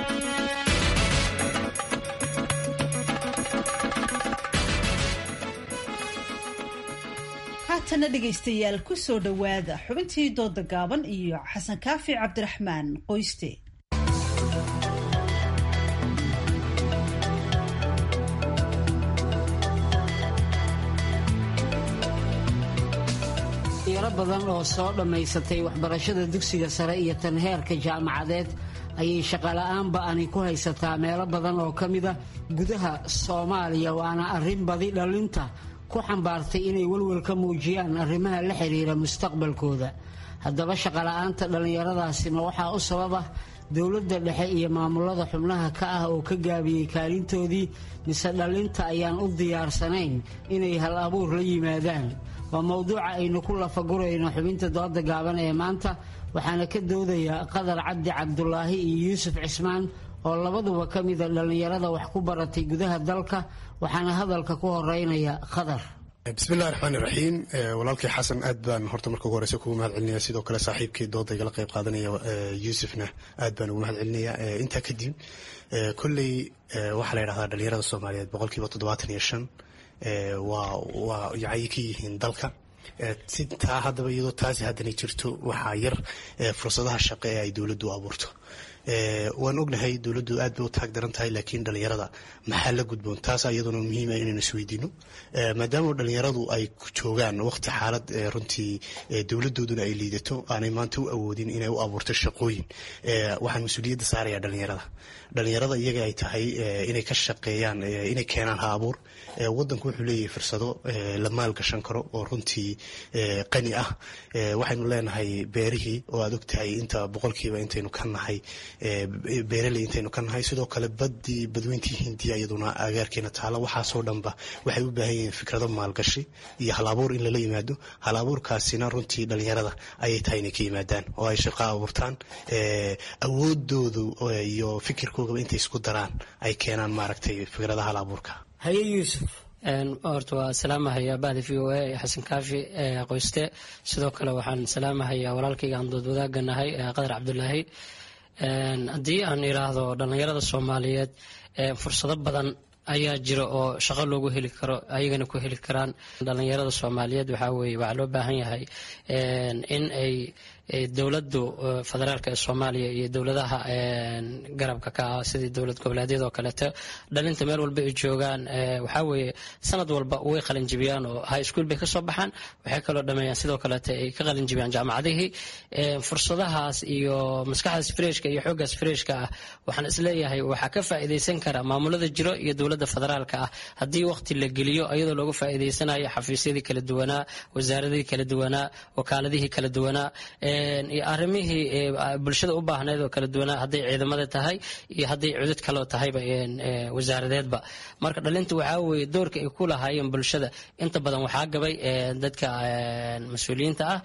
haatana dhegaystayaal ku soo dhowaada xubintii dooda gaaban iyo xasan kaafi cabdiraxmaan qoyste. dhalinyaro badan oo soo dhammaysatay waxbarashada dugsiga sare iyo tan heerka jaamacadeed ayay shaqola'aan ba'ani ku haysataa meelo badan oo ka mida gudaha Soomaaliya, waana arrin badi dhalinta ku xambaartay inay walwal ka muujiyaan arrimaha la xiriira mustaqbalkooda. Haddaba shaqola'aanta dhalinyaradaasi ma waxaa u sababa dowladda dhexe iyo maamulada xubnaha ka ah oo ka gaabiyey kaalintoodii, mise dhalinta ayaan u diyaarsanayn inay hal abuur la yimaadaan? waa mowduuca aynu ku lafagurayno xubinta dooda gaaban ee maanta, waxaana ka doodaya Qadar Cabdi Cabdulaahi iyo Yuusuf Cismaan oo labaduba ka mida dhalinyarada wax ku baratay gudaha dalka, waxaana hadalka ku horeynaya Qadar. bismillahi raxmaani raxiim. walaalkii xasan aad baan horta marka ugu horeysa kugu mahad celinaya, sidoo kale saaxiibkii dooda igala qayb qaadanaya Yuusufna aad baan ugu mahad celinaya. intaa kadib kolley waxaa la yidhahdaa dhalinyarada Soomaaliyeed 75% waa yacay ka yihiin dalka. taa haddaba iyadoo taasi haddana jirto waxaa yar fursadaha shaqo ee ay dowladdu abuurto. waan ognahay dowladdu aad bay u taag daran tahay, laakiin dhalinyarada maxaa la gudboon? taas iyaduna muhiima inaynu isweydiino, maadaama dhalinyaradu ay ku joogaan waqti xaalad runtii dowladooduna ay liidato, aanay maanta u awoodin inay u abuurto shaqooyin. waxaan mas-uuliyadda saarayaa dhalinyarada iyaga ay tahay inay ka shaqeeyaan, inay keenaan ha abuur. wadanku wuxuu leeyahay fursado la maalgashan karo oo runtii qani ah. waxaynu leenahay beerihii oo aad ogtahay inta boqolkiiba intaynu ka nahay beeraley intaynu ka nahay, sidoo kale badweyntii hindiya iyaduna agaarkeena taala. waxaasoo dhanba waxay u baahan yihiin fikrado maalgashi iyo hal abuur in lala yimaado. hal abuurkaasina runtii dhalinyarada ayay tahay inay ka yimaadaan oo ay shaqo abuurtaan, awoodoodu iyo fikirkoogaba intay isku daraan ay keenaan maaragtay fikradaha hal abuurka. haye Yuusuf. horta waa salaamahayaa bahda v o a xasan kaafi qoyste, sidoo kale waxaan salaamahayaa walaalkayga aan dood wadaaganahay Qadar Cabdulaahi. haddii aan iraahdo dhalinyarada Soomaaliyeed fursado badan ayaa jira oo shaqo loogu heli karo ayagana ku heli karaan. dhalinyarada Soomaaliyeed waxaa weeye waxaa loo baahan yahay in ay dowladdu federaalka ee Soomaaliya iyo dowladaha garabka ka ah sidii dowlad goboleedyada oo kaleeto dhalinta meel walba ay joogaan waxaa weeye sanad walba way qalin jibiyaan oo high school bay ka soo baxaan, waxay kaloo dhameeyaan sidoo kaleeto ay ka qalin jibiyaan jaamacadihii. fursadahaas iyo maskaxdaas freshka iyo xooggaas freshka ah waxaan isleeyahay waxaa ka faa'iidaysan kara maamulada jiro iyo dowladda federaalka ah haddii waqti la geliyo iyadoo looga faa'iidaysanayo xafiisyadii kala duwanaa, wasaaradihii kala duwanaa, wakaaladihii kala duwanaa iyo arrimihii bulshada u baahneed oo kala duwanaa, hadday ciidamada tahay iyo hadday cudud kaloo tahayba wasaaradeedba. marka dhalinta waxaa weeye doorka ay ku lahaayeen bulshada inta badan waxaa gabay dadka mas-uuliyiinta ah,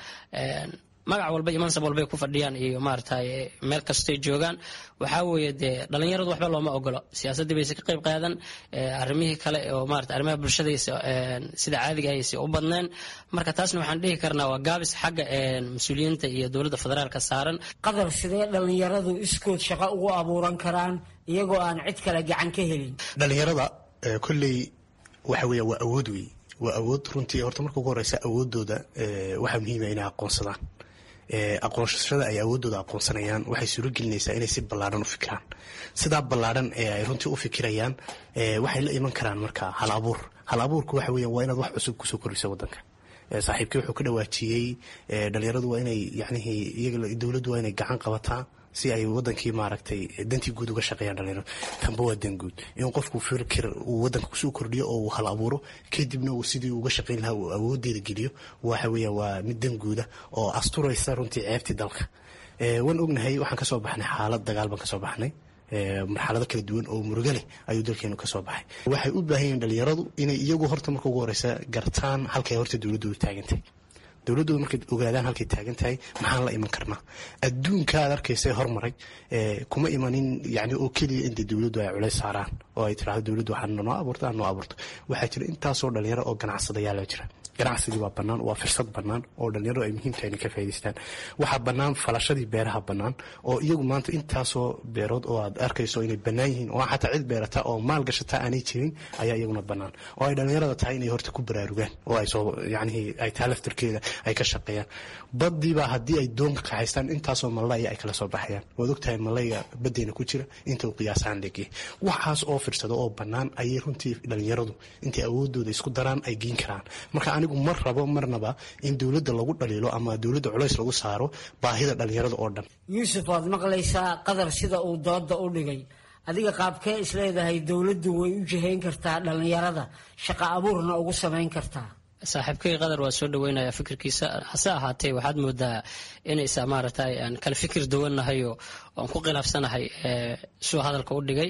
magac walba iyo mansab walbay ku fadhiyaan iyo maaragtay meel kastay joogaan. waxaa weeye dee dhalinyaradu waxba looma ogolo, siyaasaddii bayse ka qayb qaadan, arrimihii kale oo maarata arrimaha bulshadaysa sida caadiga ayse u badneen. marka taasna waxaan dhihi karnaa waa gaabis xagga mas-uuliyiinta iyo dowladda federaalka saaran. qadar sidee dhalinyaradu iskood shaqo ugu abuuran karaan iyagoo aan cid kale gacan ka helin? dhalinyarada kolley waxa weeye waa awood wey, waa awood runtii. horta marka ugu horeysa awoodooda waxaa muhiima inay aqoonsadaan. aqoonsashada ay awoodooda aqoonsanayaan waxay suuro gelinaysaa inay si ballaadhan u fikiraan. sidaa ballaadhan ee ay runtii u fikirayaan waxay la iman karaan marka hal abuur. hal abuurku waxa weeyaan waa inaad wax cusub kusoo kordhiso waddanka. saaxiibkii wuxuu ka dhawaajiyey dhalinyaradu waa inay yacnihii iyaga dowladdu waa inay gacan qabataa si ay wadankii maaragtay dantii guud uga shaqeeyaan dhalinyaradu. tanba waa dan guud in qofku fikir uu wadanka kusoo kordhiyo oo uu hal abuuro, kadibna uu sidii uga shaqeyn lahaa uu awoodeeda geliyo. waxa weeyaan waa mid dan guuda oo asturaysa runtii ceebtii dalka. waan ognahay waxaan kasoo baxnay xaalad dagaal baan kasoo baxnay, marxalado kala duwan oo murugo leh ayuu dalkeenu kasoo baxay. waxay u baahan yihiin dhalinyaradu inay iyagu horta marka ugu horeysa gartaan halkay horta dowladdu u taagantay. dowladooda markay ogaadaan halkay taagan tahay maxaan la iman karnaa. adduunka aad arkaysa hormaray kuma imanin yani oo keliya inta dowladdu ay culays saaraan oo ay tiraahdo dowladdu waxaa noo abuurta noo abuurto. waxaa jira intaasoo dhalinyaro oo ganacsadayaal jira. ganacsigii waa bannaan, waa fursad bannaan oo dhalinyaradu ay muhiim tahay inay ka faa'iidaystaan. waxaa bannaan falashadii beeraha bannaan oo iyagu maanta intaasoo beerood oo aad arkayso inay bannaan yihiin oo xataa cid beerata oo maal gashata aanay jirin ayaa iyaguna bannaan oo ay dhalinyarada tahay inay horta ku baraarugaan oo ay soo yacnihii ay tahay laftirkeeda ay ka shaqeeyaan. baddiibaa haddii ay doonka kaxaystaan intaasoo malaya ay kala soo baxayaan. waad ogtahay malayga baddeena ku jira inta uu qiyaasaan leegyahay. waxaas oo firsado oo bannaan ayay runtii dhalinyaradu intay awoodooda isku daraan ay geyn karaan. marka anigu mar rabo marnaba in dowladda lagu dhaliilo ama dowladda culays lagu saaro baahida dhalinyarada oo dhan. yuusuf, waad maqlaysaa qadar sida uu dooda u dhigay. adiga qaabkee isleedahay dowladdu way u jihayn kartaa dhalinyarada, shaqo abuurna ugu samayn kartaa? saaxiibkay qadar waa soo dhaweynaya fikirkiisa, hase ahaatee waxaad moodaa inaysa maaragtay aan kala fikir duwannahay oo aan ku khilaafsanahay suu hadalka u dhigay.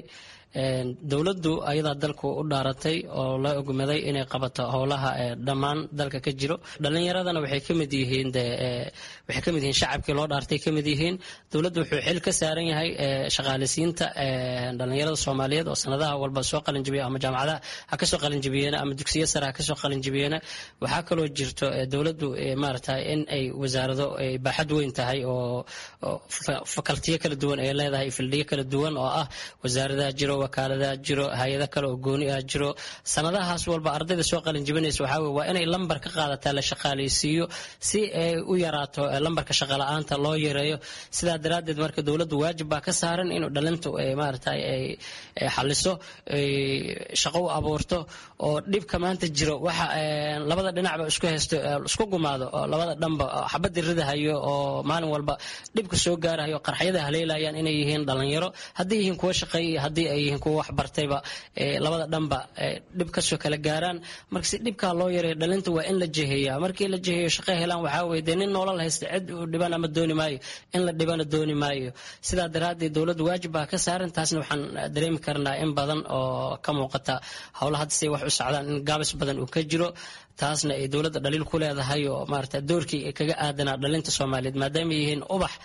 dowladdu ayadaa dalku u dhaaratay oo la ogmaday inay qabato howlaha dhammaan dalka ka jiro. dhalinyaradana waxay ka mid yihiin shacabkii loo dhaartay ka mid yihiin. dowladdu wuxuu xil ka saaran yahay shaqaaleysiinta dhalinyarada Soomaaliyeed oo sanadaha walba soo qalin jabiya ama jaamacadaha ha ka soo qalin jabiyeena ama dugsiyo sare ha ka soo qalin jabiyeena. waxaa kaloo jirto dowladdu maaragtay in ay wasaarado ay baaxad weyn tahay oo fakaltiyo kala duwan ay leedahay, fildiyo kala duwan oo ah wasaaradaha jiro, wakaaladaha jiro, hay-ada kale oo gooni ah jiro. sanadahaas walba ardayda soo qalin jabinaysa waxaa weye waa inay lambar ka qaadataa la shaqaaleysiiyo si ay u yaraato lambarka shaqa la-aanta loo yareeyo. sidaa daraaddeed marka dowladdu waajib baa ka saaran inuu dhalintu maaragtay ay xaliso, shaqo u abuurto oo dhibka maanta jiro waxa labada dhinacba isku haysto isku gumaado oo labada dhanba xabadda ridahayo oo maalin walba dhibka soo gaarayo qarxyada haleelayaan inay yihiin dhalinyaro, haddii yihiin kuwa shaqeeya, haddii ay yihiin kuwa wax bartayba labada dhanba dhib kasoo kala gaaraan. marka si dhibkaa loo yareeyo dhalinta waa in la jeheeyaa. markii la jeheeyo shaqo helaan waxaa weye dee nin nolol haysta cid uu dhiban ama dooni maayo, in la dhibana dooni maayo. sidaa daraaddeed dowladdu waajib baa ka saaran. taasna waxaan dareemi karnaa in badan oo ka muuqata howlaha hadda say wax u socdaan in gaabis badan uu ka jiro. taasna ay dowladda dhaliil ku leedahay oo maarata doorkii kaga aadanaa dhalinta Soomaaliyeed maadaama yihiin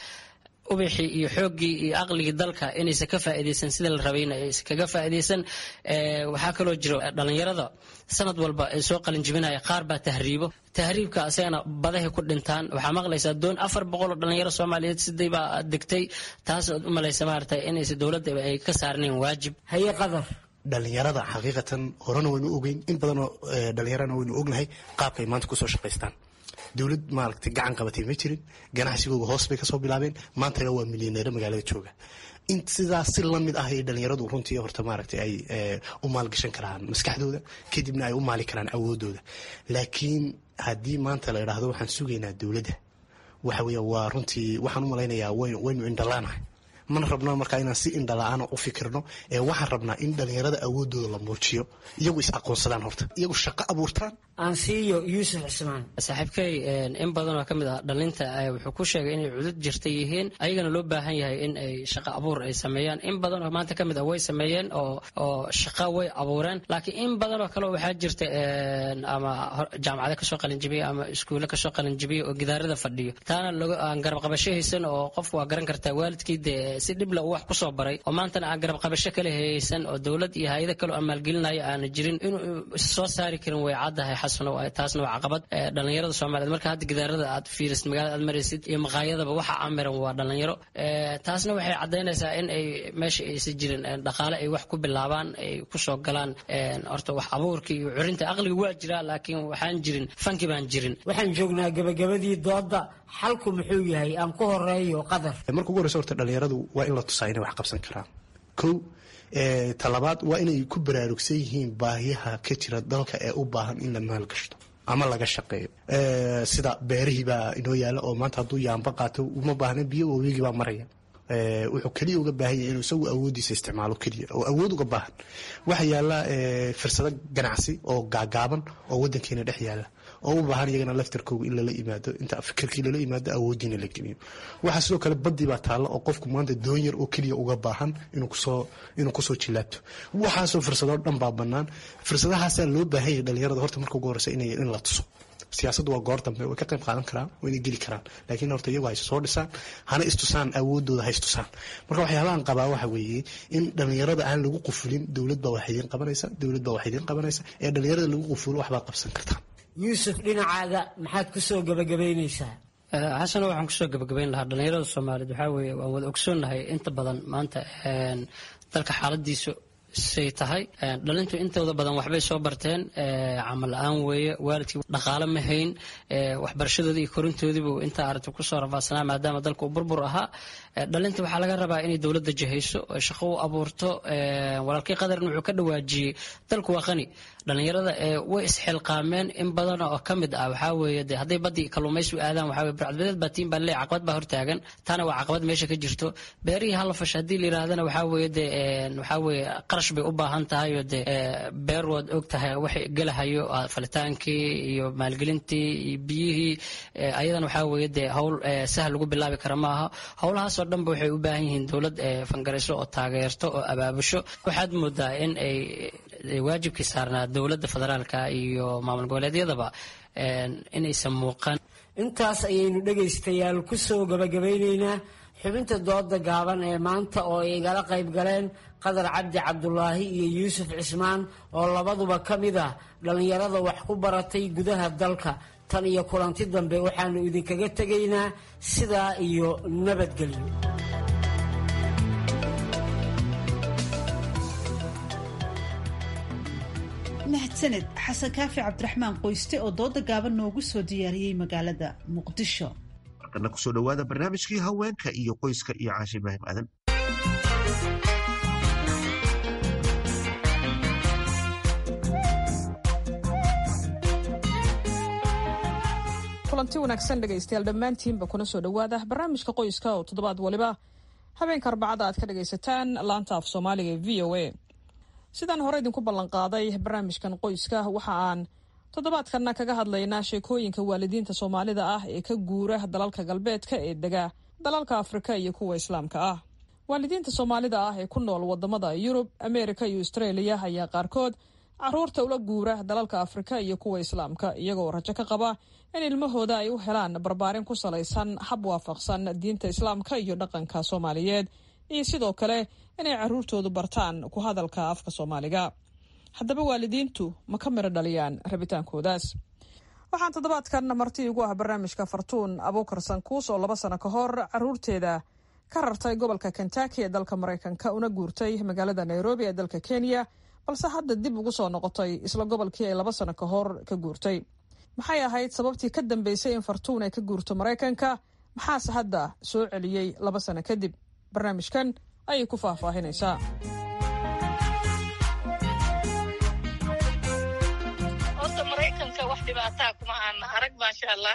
ubaxii iyo xooggii iyo aqligii dalka inaysan ka faa'iidaysan sida la rabayna aysan kaga faa'iidaysan. waxaa kaloo jiro dhalinyarada sanad walba ay soo qalin jibinaya qaar baa tahriibka asagana badahay ku dhintaan. waxaa maqlaysaa doon 400 oo dhalinyaro Soomaaliyeed siday baa degtay. taas u malaysa maaragtay inaysan dowladda ay ka saarnayn waajib. haye qadar, dhalinyarada xaqiiqatan horena waynu ogeyn in badanoo dhalinyarana waynu ognahay qaabka ay maanta kusoo shaqaystaan. dowlad maaragtay gacan qabatay ma jirin, ganacsigooga hoos bay kasoo bilaabeen, maantana waa milyaneero magaalada jooga. in sidaas si lamid ah ay dhalinyaradu runtii horta maaragtay ay u maalgashan karaan maskaxdooda, kadibna ay u maali karaan awoodooda. laakiin haddii maanta la idhaahdo waxaan sugaynaa dowladda, waxa weeye waa runtii waxaan u malaynayaa waynu indhalaanahay. mana rabno markaa inaan si indhala-aana u fikirno, waxaan rabnaa in dhalinyarada awoodooda la muujiyo, iyagu is aqoonsadaan, horta iyagu shaqo abuurtaan. aansiiyo yuusuf cismaan. saaxiibkay in badan oo ka mid ah dhalinta wuxuu ku sheegay inay cudud jirta yihiin, ayagana loo baahan yahay in ay shaqo abuur ay sameeyaan. in badan oo maanta ka mid ah way sameeyeen oo shaqo way abuureen, laakiin in badan oo kale waxaa jirta ama jaamacado kasoo qalinjibiya ama iskuulle kasoo qalinjibiya oo gidaarada fadhiyo, taana aan garab qabasho haysan, oo qofku waa garan kartaa waalidkii dee si dhibla uu wax ku soo baray, oo maantana aan garab qabasho kale haysan, oo dowlad iyo hay-ada kale oo maalgelinaya aana jirin, inuu soo saari karin way caddahay xasano. taasna waa caqabad dhalinyarada Soomaaliyeed. marka hadda gidaarada aad fiirisid, magaalada aad maraysid iyo maqaayadaba waxa amiran waa dhalinyaro. taasna waxay caddaynaysaa in ay meesha aysan jirin dhaqaale ay wax ku bilaabaan, ay ku soo galaan. horta wax abuurka iyo curinta aqliga waa jiraa, laakiin waxaan jirin fanki baan jirin. waxaan joognaa gabagabadii dooda, xalku muxuu yahay? aan ku horeeyo Qadar. marka ugu horeysa horta dhalinyaradu waa in la tusaa inay wax qabsan karaan. kow, talabaad waa inay ku baraarugsan yihiin baahiyaha ka jira dalka ee u baahan in la maalgashto ama laga shaqeeyo. sida beerihii baa inoo yaala, oo maanta hadduu yaamba qaato uma baahna biyo, wabigii baa maraya. wuxuu keliya uga baahan yahay inuu isagu awoodiisa isticmaalo keliya, oo awood uga baahan. waxaa yaala fursado ganacsi oo gaagaaban oo wadankeena dhex yaala, oo u baahan iyagana laftarkooga in lala yimaado, inta fikirkii lala yimaado awoodiina la geliyo. waxaa sidoo kale badii baa taalla, oo qofku maanta doon yar oo keliya uga baahan inuu kusoo jilaabto. waxaasoo fursadoo dhan baa bannaan. fursadahaasaa loo baahan yahay dhalinyarada horta marka ugu horeysa in la tuso. siyaasaddu waa goor dambe, way ka qayb qaadan karaan, wayna geli karaan, laakiin horta iyagu hayse soo dhisaan, hana istusaan, awoodooda ha istusaan. marka waxyaabahan qabaa waxa weeye in dhalinyarada aan lagu qufulin dowlad baa wax idiin qabanaysa, dowlad baa wax idiin qabanaysa, ee dhalinyarada lagu qufulo waxbaad qabsan kartaan. yuusuf, dhinacaaga maxaad ku soo gabagabaynaysaa? xasano, waxaan kusoo gabagabayn lahaa dhalinyarada Soomaaliyeed. waxaa weeye waan wada ogsoonnahay inta badan maanta dalka xaaladiisu say tahay. dhalintu intooda badan waxbay soo barteen, camal la-aan weeye, waalidkii dhaqaale ma hayn, waxbarashadoodii iyo korintoodiibu intaa aragti kusoo rafaadsanaa maadaama dalka uu burbur ahaa. dhalinta waxaa laga rabaa inay dowladda jahayso, shaqo u abuurto. walaalkii Qadarna wuxuu ka dhawaajiyey dalku waa qani, dhalinyarada way isxilqaameen. in badan oo ka mid ah waxaa weeye de hadday badii kalluumaysi u aadaan, waxaa weye burcadbadeed baa tiin baa leeyahay, caqabad baa hortaagan. taana waa caqabad meesha ka jirto. beerihii hala fasha haddii la yidhaahdana waxaa weeye de waxaa weeye qarash bay u baahan tahay, oo de beer waad og tahay waxay gelahayo falitaankii iyo maalgelintii iyo biyihii. ayadana waxaa weeye de hawl sahal lagu bilaabi kara maaha. howlahaas oo dhanba waxay u baahan yihiin dowlad fangarayso oo taageerto oo abaabusho. waxaad moodaa in ay waajibkii saarnaa dowladda federaalka iyo maamul goboleedyadaba inaysan muuqan. intaas ayaynu dhegaystayaal ku soo gabagabaynaynaa xubinta dooda gaaban ee maanta, oo ay igala qayb galeen Qadar Cabdi Cabdulaahi iyo Yuusuf Cismaan, oo labaduba ka mid ah dhalinyarada wax ku baratay gudaha dalka. tan iyo kulanti dambe waxaanu idinkaga tegaynaa sidaa iyo nabadgelyo. mahadsaned xasan kaafi cabdiraxmaan qoyste oo dooda gaaban noogu soo diyaariyey magaalada Muqdisho. markana kusoo dhawaada barnaamijkii haweenka iyo qoyska iyo Caashe Ibraahim Aadan. kulanti wanaagsan dhegaystayaal dhammaantiinba kuna soo dhowaada barnaamijka qoyska oo toddobaad waliba habeenka Arbacada aad ka dhagaysataan laanta af Soomaaliga ee VOA. sidaan hore idinku ballanqaaday barnaamijkan qoyska waxa aan toddobaadkana kaga hadlaynaa sheekooyinka waalidiinta Soomaalida ah ee ka guura dalalka galbeedka ee dega dalalka Afrika iyo kuwa Islaamka ah. waalidiinta Soomaalida ah ee ku nool wadamada Yurub, Ameerika iyo Australia ayaa qaarkood caruurta ula guura dalalka Afrika iyo kuwa Islaamka iyagoo rajo ka qaba in ilmahooda ay u helaan barbaarin ku salaysan hab waafaqsan diinta Islaamka iyo dhaqanka Soomaaliyeed, iyo sidoo kale inay caruurtoodu bartaan ku hadalka afka Soomaaliga. haddaba waalidiintu ma ka miro dhaliyaan rabitaankoodaas? waxaan toddobaadkan marti ugu ah barnaamijka Fartuun Abuukar Sankuus oo 2 sano ka hor caruurteeda ka rartay gobolka Kentucky ee dalka Mareykanka una guurtay magaalada Nairobi ee dalka Kenya balse hadda dib ugu soo noqotay isla gobolkii ay 2 sano ka hor ka guurtay. maxay ahayd sababtii ka dambeysay in Fartuun ay ka guurto Mareykanka? maxaase hadda soo celiyey 2 sano kadib? barnaamijkan ayay ku faahfaahinaysaa. horta Mareykanka wax dhibaataa kuma aan arag, maasha Allah.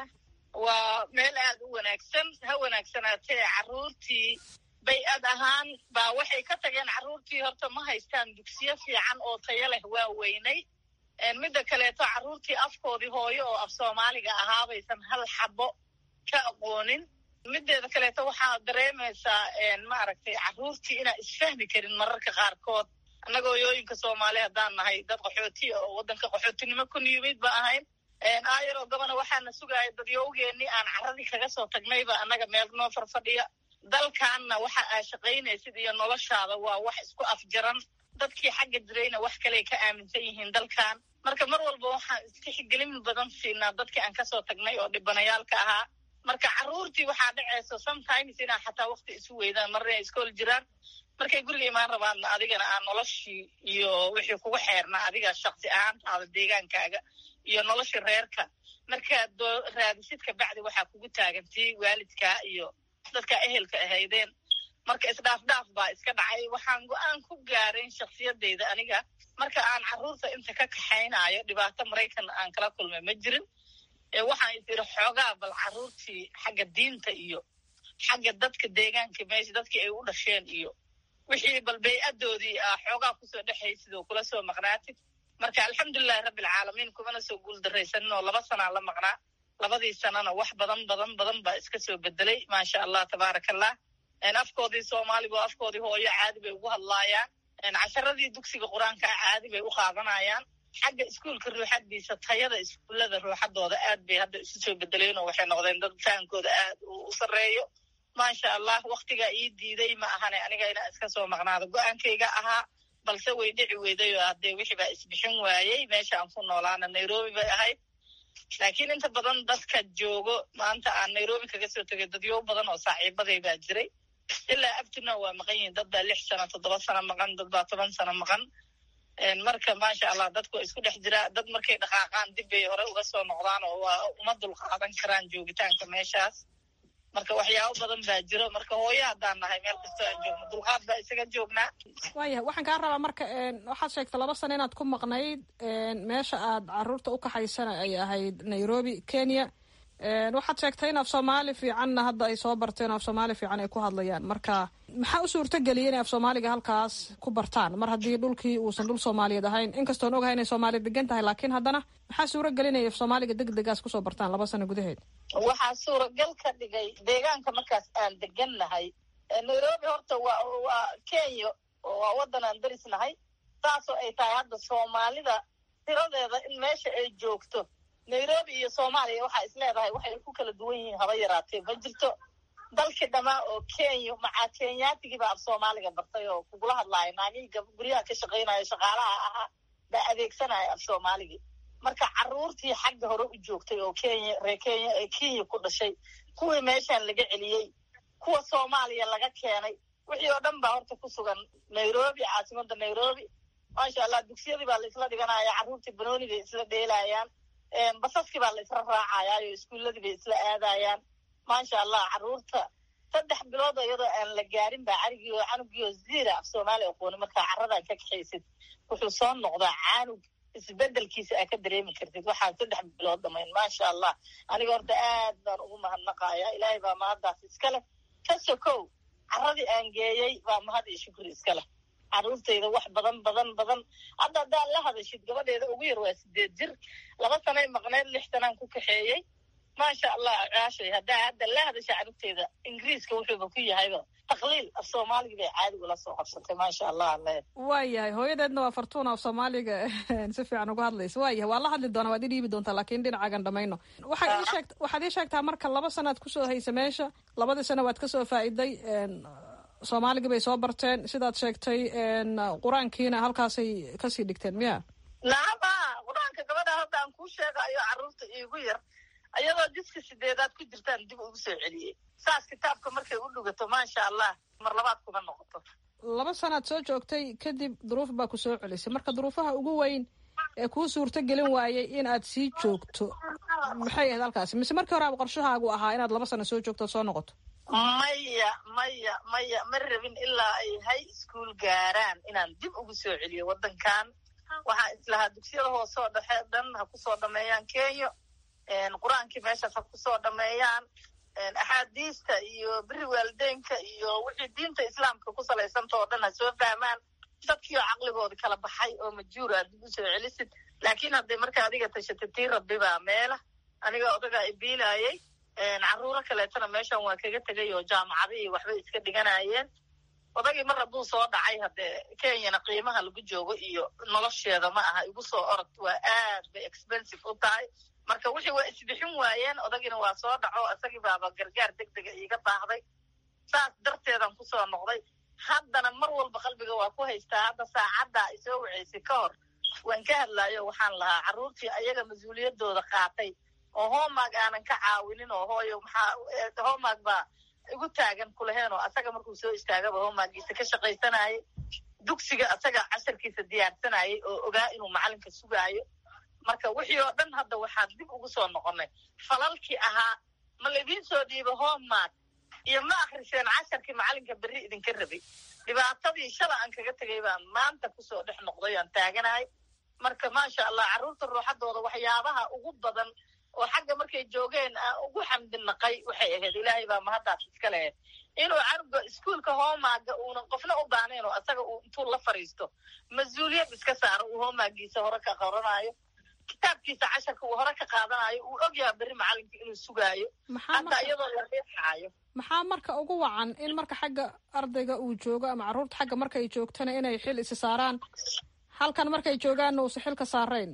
waa meel aad u wanaagsan, ha wanaagsanaatee carruurtii bay-ad ahaan baa waxay ka tageen. carruurtii horta ma haystaan dugsiyo fiican oo tayo leh, waa weynay. midda kaleeto carruurtii afkoodii hooyo oo af Soomaaliga ahaabaysan hal xabo ka aqoonin. mideeda kaleeto waxaa dareemaysaa maaragtay carruurtii inaan isfahmi karin mararka qaarkood. annagoo hooyooyinka Soomaali haddaan nahay dad qaxooti oo waddanka qaxootinimo ku yimid ba ahayn. aayaroo gabana waxaana sugaya dadyowgeennii aan carradii kaga soo tagnayba annaga meel noo farfadhiya. dalkaanna waxa aa shaqaynaysid iyo noloshaada waa wax isku afjaran. dadkii xagga jirayna wax kaley ka aaminsan yihiin dalkan. marka mar walba waxaan iskixigelin badan siinaa dadkii aan kasoo tagnay oo dhibanayaalka ahaa. marka carruurtii waxaa dhacayso sometimes inaa xataa wakti isu weydaan, marna ay iskool jiraan. markay guriga imaan rabaadna adigana aa noloshii iyo wixii kugu xeernaa adiga shaksi ahaantaada deegaankaaga iyo noloshii reerka markaad raadisid kabacdi waxaa kugu taagantii waalidkaa iyo dadka ehelka ahaydeen. marka isdhaafdhaaf baa iska dhacay. waxaan go-aan ku gaarayn shaksiyadeyda aniga marka aan carruurta inta ka kaxaynaayo dhibaato Maraykan aan kala kulmay ma jirin. waxaan is iri xoogaa bal carruurtii xagga diinta iyo xagga dadka deegaanka meesha dadkii ay u dhasheen iyo wixii bal bay-adoodii xoogaa kusoo dhexaysid oo kula soo maqnaatid. marka alxamdulilahi rabbilcaalamiin kumana soo guuldaraysanin oo 2 sanaa la maqnaa. 2dii sanana wax badan baa iska soo bedelay, maasha Allah tabaarakallah. afkoodii Soomaaliga afkoodii hooyo caadi bay ugu hadlaayaan. casharadii dugsiga qur-aanka caadi bay u qaadanayaan. xagga iskuulka ruuxadiisa tayada iskuullada ruuxadooda aad bay hadda isu soo bedeleen oo waxay noqdeen dad faankooda aad u sareeyo, maasha Allah. waktigaa ii diiday ma ahane aniga inaan iska soo maqnaado go-aankayga ahaa, balse way dhici weyday oo haddee wixii baa isbixin waayey. meesha aan ku noolaana Nairobi bay ahayd. laakiin inta badan dadka joogo maanta aan Nairobi kaga soo tegay dadyo badan oo saaxiibaday baa jiray. ilaa abtuna waa maqan yihiin. dad baa 6 sano 7 sano maqan, dad baa 10 sano maqan. marka maasha Allah dadku isku dhex jira. dad markay dhaqaaqaan dib bay hore uga soo noqdaan oo waa uma dulqaadan karaan joogitaanka meeshaas. marka waxyaabo badan baa jiro. marka hooyo haddaan nahay meel kastoo aan joogno dulqaad baa isaga joognaa. waayahay waxaan kaa rabaa marka waxaad sheegtay 2 sano inaad ku maqnayd. meesha aad carruurta u kaxaysana ay ahayd Nairobi, Kenya. waxaad sheegtay in af Soomaali fiicanna hadda ay soo barteen, af Soomaali fiican ay ku hadlayaan. marka maxaa u suurtageliyay inay af Soomaaliga halkaas ku bartaan mar haddii dhulkii uusan dhul Soomaaliyeed ahayn? inkastoon ogahay inay Soomaali degan tahay, laakiin haddana maxaa suuragelinaya af Soomaaliga degdegaas kusoo bartaan 2 sano gudaheed? waxaa suuragal ka dhigay deegaanka markaas aan degannahay. Nairobi horta waa Kenya oo waa waddan aan darisnahay. saasoo ay tahay hadda Soomaalida tiradeeda in meesha ay joogto Nairobi iyo Soomaaliya waxaa is leedahay waxay ku kala duwan yihiin haba yaraatee ma jirto. dalkii dhamaa oo Kenya macaa Kenyaatigii baa af Soomaaliga bartay oo kugula hadlaaya naagii guryaha ka shaqaynaya shaqaalaha ahaa baa adeegsanaya af Soomaaligii. marka carruurtii xagga hore u joogtay oo Kenya ku dhashay, kuwii meeshaan laga celiyey, kuwa Soomaaliya laga keenay, wixii oo dhan baa horta ku sugan Nairobi, caasimada Nairobi. maasha Allah dugsiyadii baa la isla dhiganaya, carruurtii banooni bay isla dheelayaan. basaskii baa la isla raacayaa iyo iskuulladii bay isla aadayaan. maasha Allah carruurta 3 bilood iyadoo aan la gaarin baa canugiyo ziira af Soomaali aqooni. markaa carradan ka kaxaysid wuxuu soo noqdaa canug isbedelkiisa aa ka dareemi kartid waxaa 3 bilood dhamayn. maasha Allah aniga horta aad baan ugu mahadnaqaya. ilaahay baa mahaddaas iska leh. ka sokow carradii aan geeyey baa mahad iyo shukri iska leh. carruurtayda wax badan hadda haddaan la hadashid gabadheeda ugu yar waa 8 jir, 2 sanay maqneed, 6 sanaan ku kaxeeyey. maasha Allah caashay hadda la hadasha carruurtayda ingiriiska wuxuuba ku yahayba taqliil af Soomaaliga bay caadi ula soo qabsatay. maasha Allah waayahay hooyadeedna waa Fartuun af Soomaaliga si fiican uga hadlaysa. waayahay waa la hadli doonaa, waad dhiibi doontaa, laakiin dhinacaagan dhamayno. waxaad ii sheegtaa marka 2 sanaad kusoo haysa meesha, 2 sano waad kasoo faa'iiday. Soomaaliga bay soo barteen sidaad sheegtay. qur-aankiina halkaasay kasii dhigteen miya? naaba qur-aanka gabadha hadda aan kuu sheegayo carruurta iigu yar ayadoo jiska 8aad ku jirtaan dib ugu soo celiyey. saas kitaabka markay u dhugato maasha Allah mar labaad kuma noqoto. 2 sanaad soo joogtay kadib duruuf baa ku soo celisay marka duruufaha ugu weyn ee kuu suurto gelin waayay in aad sii joogto maxay ahayd halkaasi mise markii hore qorshahaagu ahaa inaad 2 sano soo joogto soo noqoto? maya ma rabin ilaa ay high school gaaraan inaan dib ugu soo celiyo waddankan. waxaa islahaa dugsiyada hoose oo dhexe dhan ha kusoo dhameeyaan Kenya, qur-aankii meeshaas ha kusoo dhameeyaan, axaadiista iyo biri waalideynka iyo wixii diinta islaamka ku salaysanta oo dhan ha soo fahmaan. dadkii oo caqligooda kala baxay oo majuura dib u soo celisid. laakiin hadday marka adiga tashatay tii rabbi baa meela. aniga odagaa ibiilayay, carruuro kaleetana meeshan waa kaga tegay oo jaamacadihii waxbay iska dhiganayeen. odagii mar hadduu soo dhacay haddee Kenyana qiimaha lagu joogo iyo nolosheeda ma aha igu soo orod, waa aad bay expensive u tahay. marka wixii waa isbixin waayeen, odagiina waa soo dhaco, isagii baaba gargaar degdega iiga baahday. saas darteedan kusoo noqday. haddana mar walba qalbiga waa ku haystaa. hadda saacaddaa isoo waceysay ka hor waan ka hadlaayo, waxaan lahaa carruurtii ayaga mas-uuliyadooda qaatay oo homework aanan ka caawinin oo hooyo maxaa homework baa igu taagan kulaheen oo asaga markuu soo istaagaba homeworkiisa ka shaqaysanayay, dugsiga asaga casharkiisa diyaarsanayay oo ogaa inuu macalinka sugaayo. marka wixii oo dhan hadda waxaan dib ugu soo noqonay falalkii ahaa ma laydin soo dhiibo homework iyo ma akhriseen casharkii macalinka berri idinka rabay. dhibaatadii shala aan kaga tegay baan maanta kusoo dhex noqday aan taaganahay. marka maasha allah carruurta ruuxadooda waxyaabaha ugu badan oo xagga markay joogeen ugu xamdinaqay waxay ahayd ilaahay baa mahaddaas iska lehed inuu canuga iskuolka hoomaaga uunan qofna u baanayn oo asaga uu intuu la fariisto mas-uuliyad iska saaro, uu hoomaagiisa hore ka qoranayo, kitaabkiisa casharka uu hore ka qaadanayo, uu ogyaha berri macalinka inuu sugaayo hadda iyadoo la riixaayo. maxaa marka ugu wacan in marka xagga ardayga uu joogo ama carruurta xagga markay joogtana inay xil isi saaraan, halkan markay joogaanna uusa xilka saarayn?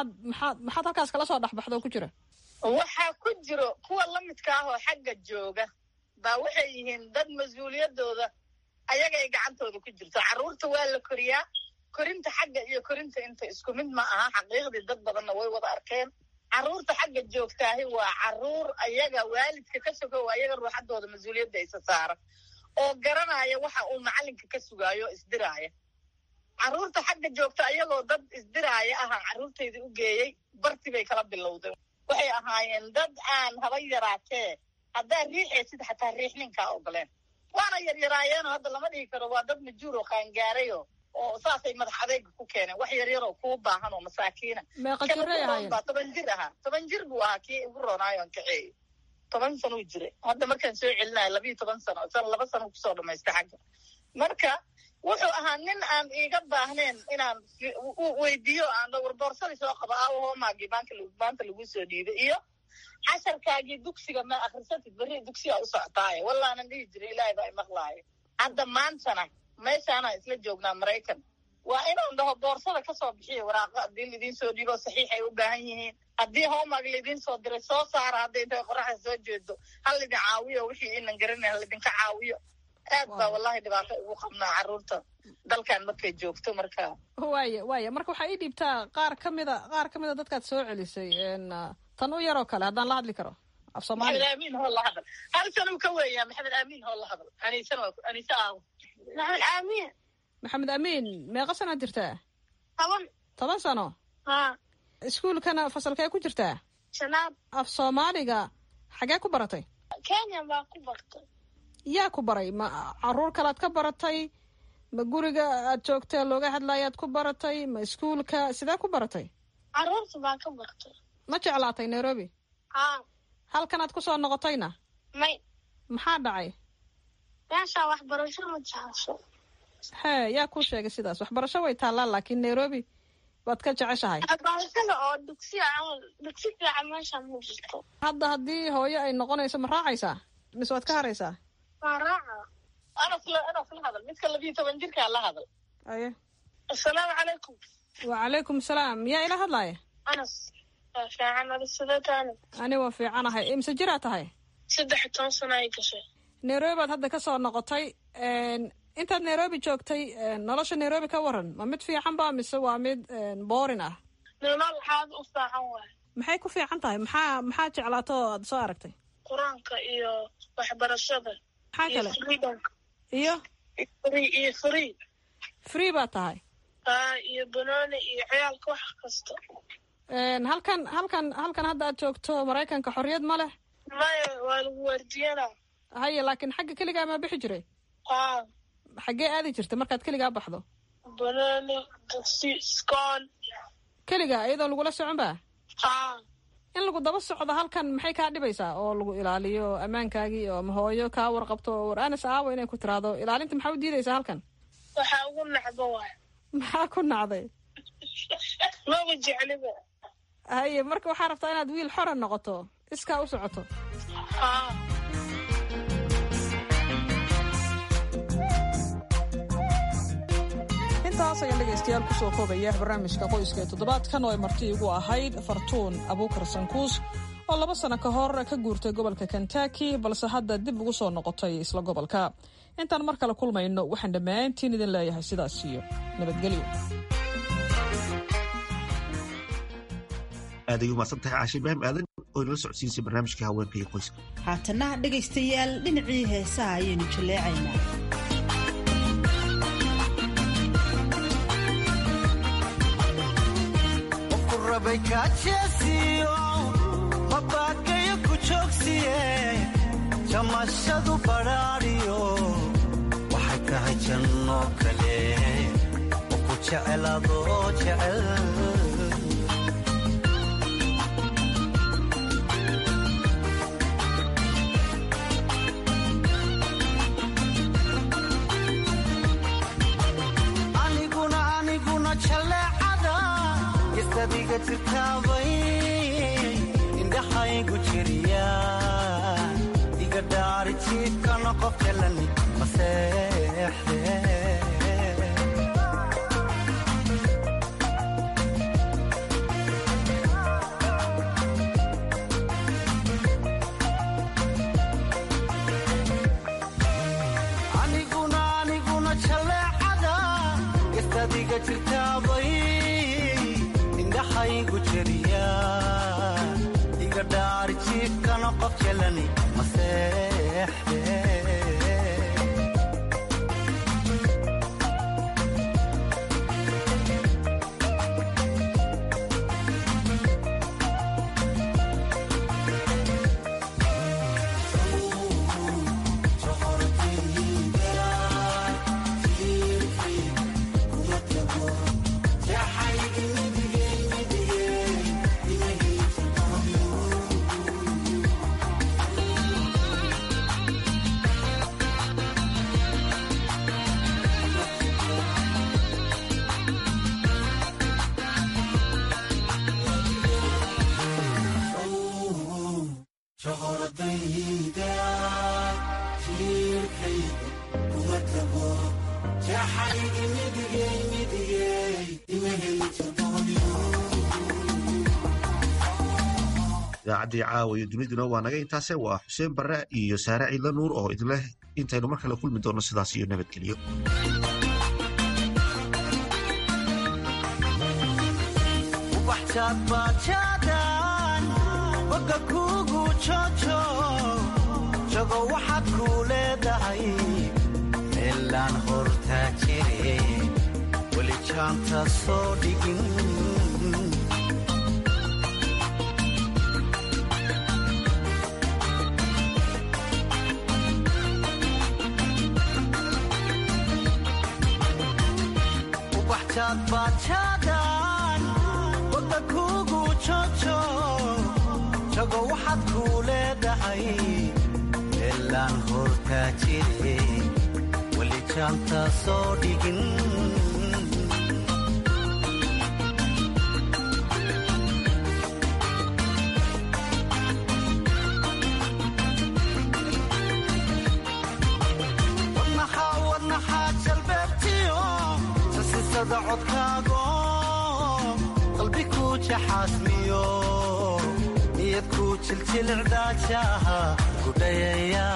maxaad halkaas kala soo dhexbaxdo ku jira? waxaa ku jiro kuwa lamidka ah oo xagga jooga baa waxay yihiin dad mas-uuliyadooda ayaga ay gacantooda ku jirto. carruurta waa la koriyaa, korinta xagga iyo korinta inta isku mid ma aha. xaqiiqdii dad badanna way wada arkeen. carruurta xagga joogtaahi waa carruur ayaga waalidka ka sogo, ayaga ruuxadooda mas-uuliyadda isa saara oo garanaya waxa uu macalinka ka sugaayo o isdiraaya. carruurta xagga joogta ayagoo dad isdiraaya aha carruurtayda u geeyey, barti bay kala bilowday. waxay ahaayeen dad aan haba yaraatee haddaa riixaysid xataa riixninkaa ogoleen. waana yaryaraayeenoo hadda lama dhigi karo waa dad majuur oo qaangaarayo oo saasay madax adeyga ku keeneen. wax yaryaroo kuu baahan oo masaakiina. meeqa jiray ahaayeen? 10 jir ahaa. 10 jir buu ahaa kii igu roonaayo aan kaceeyo. 10 sanuu jiray. hadda markaan soo celinayo 12 sano, 2 sano kusoo dhamaystay xagga. marka wuxuu ahaa nin aan iiga baahnayn inaan weydiiyo aan dhowr boorsadii soo qaba homaagii maanta lagu soo dhiibay iyo casharkaagii dugsiga ma akhrisatid berri dugsigaa u socotaaye wallaanan dhihi jiray ilaahay baa imaqlaayo. hadda maantana meeshaanaan isla joognaa Maraykan. waa inaan dhaho boorsada kasoo bixiya waraaqa haddii laidiin soo dhiibo saxiixay u baahan yihiin. haddii homework laidiin soo diray soo saara, hadday intay qoraxda soo jeedo hal idin caawiyo, wixii inan garanay hal idinka caawiyo. aad baa wallahi dhibaato ugu qabnaa carruurta dalkan markay joogto. marka waaya marka waxaa ii dhiibtaa qaar kamida dadkaad soo celisay tan u yaroo kale haddaan la hadli karo af soomaali. maxamed aamin hoo la hadal. hal sanuu ka weeyaa maxamed aamin hoo la hadal. anise aawo maxamed aamin meeqa sanaad jirtaa? 10 sano. iskuulkana fasalkee ku jirtaa? shanaad. af soomaaliga xagee ku baratay? Kenya baa ku bartay. yaa ku baray? ma carruur kalead ka baratay? ma guriga aad joogtee looga hadlaayaad ku baratay? ma iskuulka sidee ku baratay? carruurta baa ka bartay. ma jeclaatay Nairobi? halkanaad ku soo noqotayna? may. maxaa dhacay? meeshaa waxbarasho ma jecesho. yaa kuu sheegay sidaas? waxbarasho way taallaa laakiin Nairobi baad ka jeceshahay. waxbarashada oo dugsi fiican meesha ma jirto. hadda haddii hooyo ay noqonayso ma raacaysaa mise waad ka haraysaa? waa raaca. anas la hadal. midka 12 jirkaa la hadal. aye. assalaamu calaykum. wacalaykum salaam. yaa ila hadlaaya? anas waa fiican. adisidataani? ani waa fiicanahay. imse jiraa tahay? 13 sano ay gashay. Nairobi baad hadda ka soo noqotay. intaad Nairobi joogtay nolosha Nairobi ka waran, ma mid fiican ba mise waa mid boring ah? nolol waxaad u fiican waay. maxay ku fiican tahay? maxaa jeclaato aad soo aragtay? quraanka iyo waxbarashada. maxaa kale? iyo free baa tahay iyo banooni iyo ciyaalka wax kasta. halkan hadda aad joogto Maraykanka xorriyad ma leh? maya waa lagu waardiyanaa. haye laakiin xagga keligaa ma bixi jiray? xaggee aadi jirta markaad keligaa baxdo? banooni, dugsi, iskool. keligaa iyadoo lagula socon ba? in lagu daba socdo halkan maxay kaa dhibaysaa oo lagu ilaaliyo ammaankaagii oo ama hooyo kaa warqabto oo war anas aawo inay ku tiraahdo ilaalinta maxaa u diidaysaa halkan? waxaa ugu nacdo waay. maxaa ku nacday? maba jecliba. haye marka waxaa rabtaa inaad wiil xora noqoto iskaa u socoto. intaas ayaan dhegaystayaal kusoo koobaya barnaamijka qoyska ee toddobaadkan oo ay marti igu ahayd Fartuun Abuukar Sankuus oo 2 sano ka hor ka guurtay gobolka Kentucky balse hadda dib ugu soo noqotay isla gobolka. intaan mar kale kulmayno waxaan dhammaantiin idin leeyahay sidaas iyo nabadgelyo. aad ayuu mahadsantahay Caashi Ibraahim aadan oo inala socodsiisay barnaamijka haweenka iyo qoyska. haatana dhegaystayaal dhinacii heesaha ayaynu jaleecaynaa. mabagayo ku joogsiye jamashadu baraariyo waxay tahay janno kale oo ku jecelaadoo jecel aniguna jaleecada istadiga jirtaabay indhaxaygu jiriya iga dhaari jiibkana qof jalani maseexde aniguna jaleecada istadiga jirtaabay indhaxaygu jiriya dhaari jiibkana qof jalani maseexde idaacadii caawa iyo duniduna waa naga intaase waa xuseen barre iyo saare ciidla nuur oo idinleh intaynu mar kale kulmi doonno sidaas iyo nabadgelyo. boga kugu jojo jogo waxaad ku leedahay meelaan hortaa jire weli jaanta soo dhigin bajadan boga kugu jojo jogo waxaad ku leedahay meelaan hortaa jire weli jaanta soo dhigin wadnaxaa jalbeebtiyo sasisada codkaago qalbi ku jaxaasmiyo niyad ku jiljilicdaajaha gudhayaya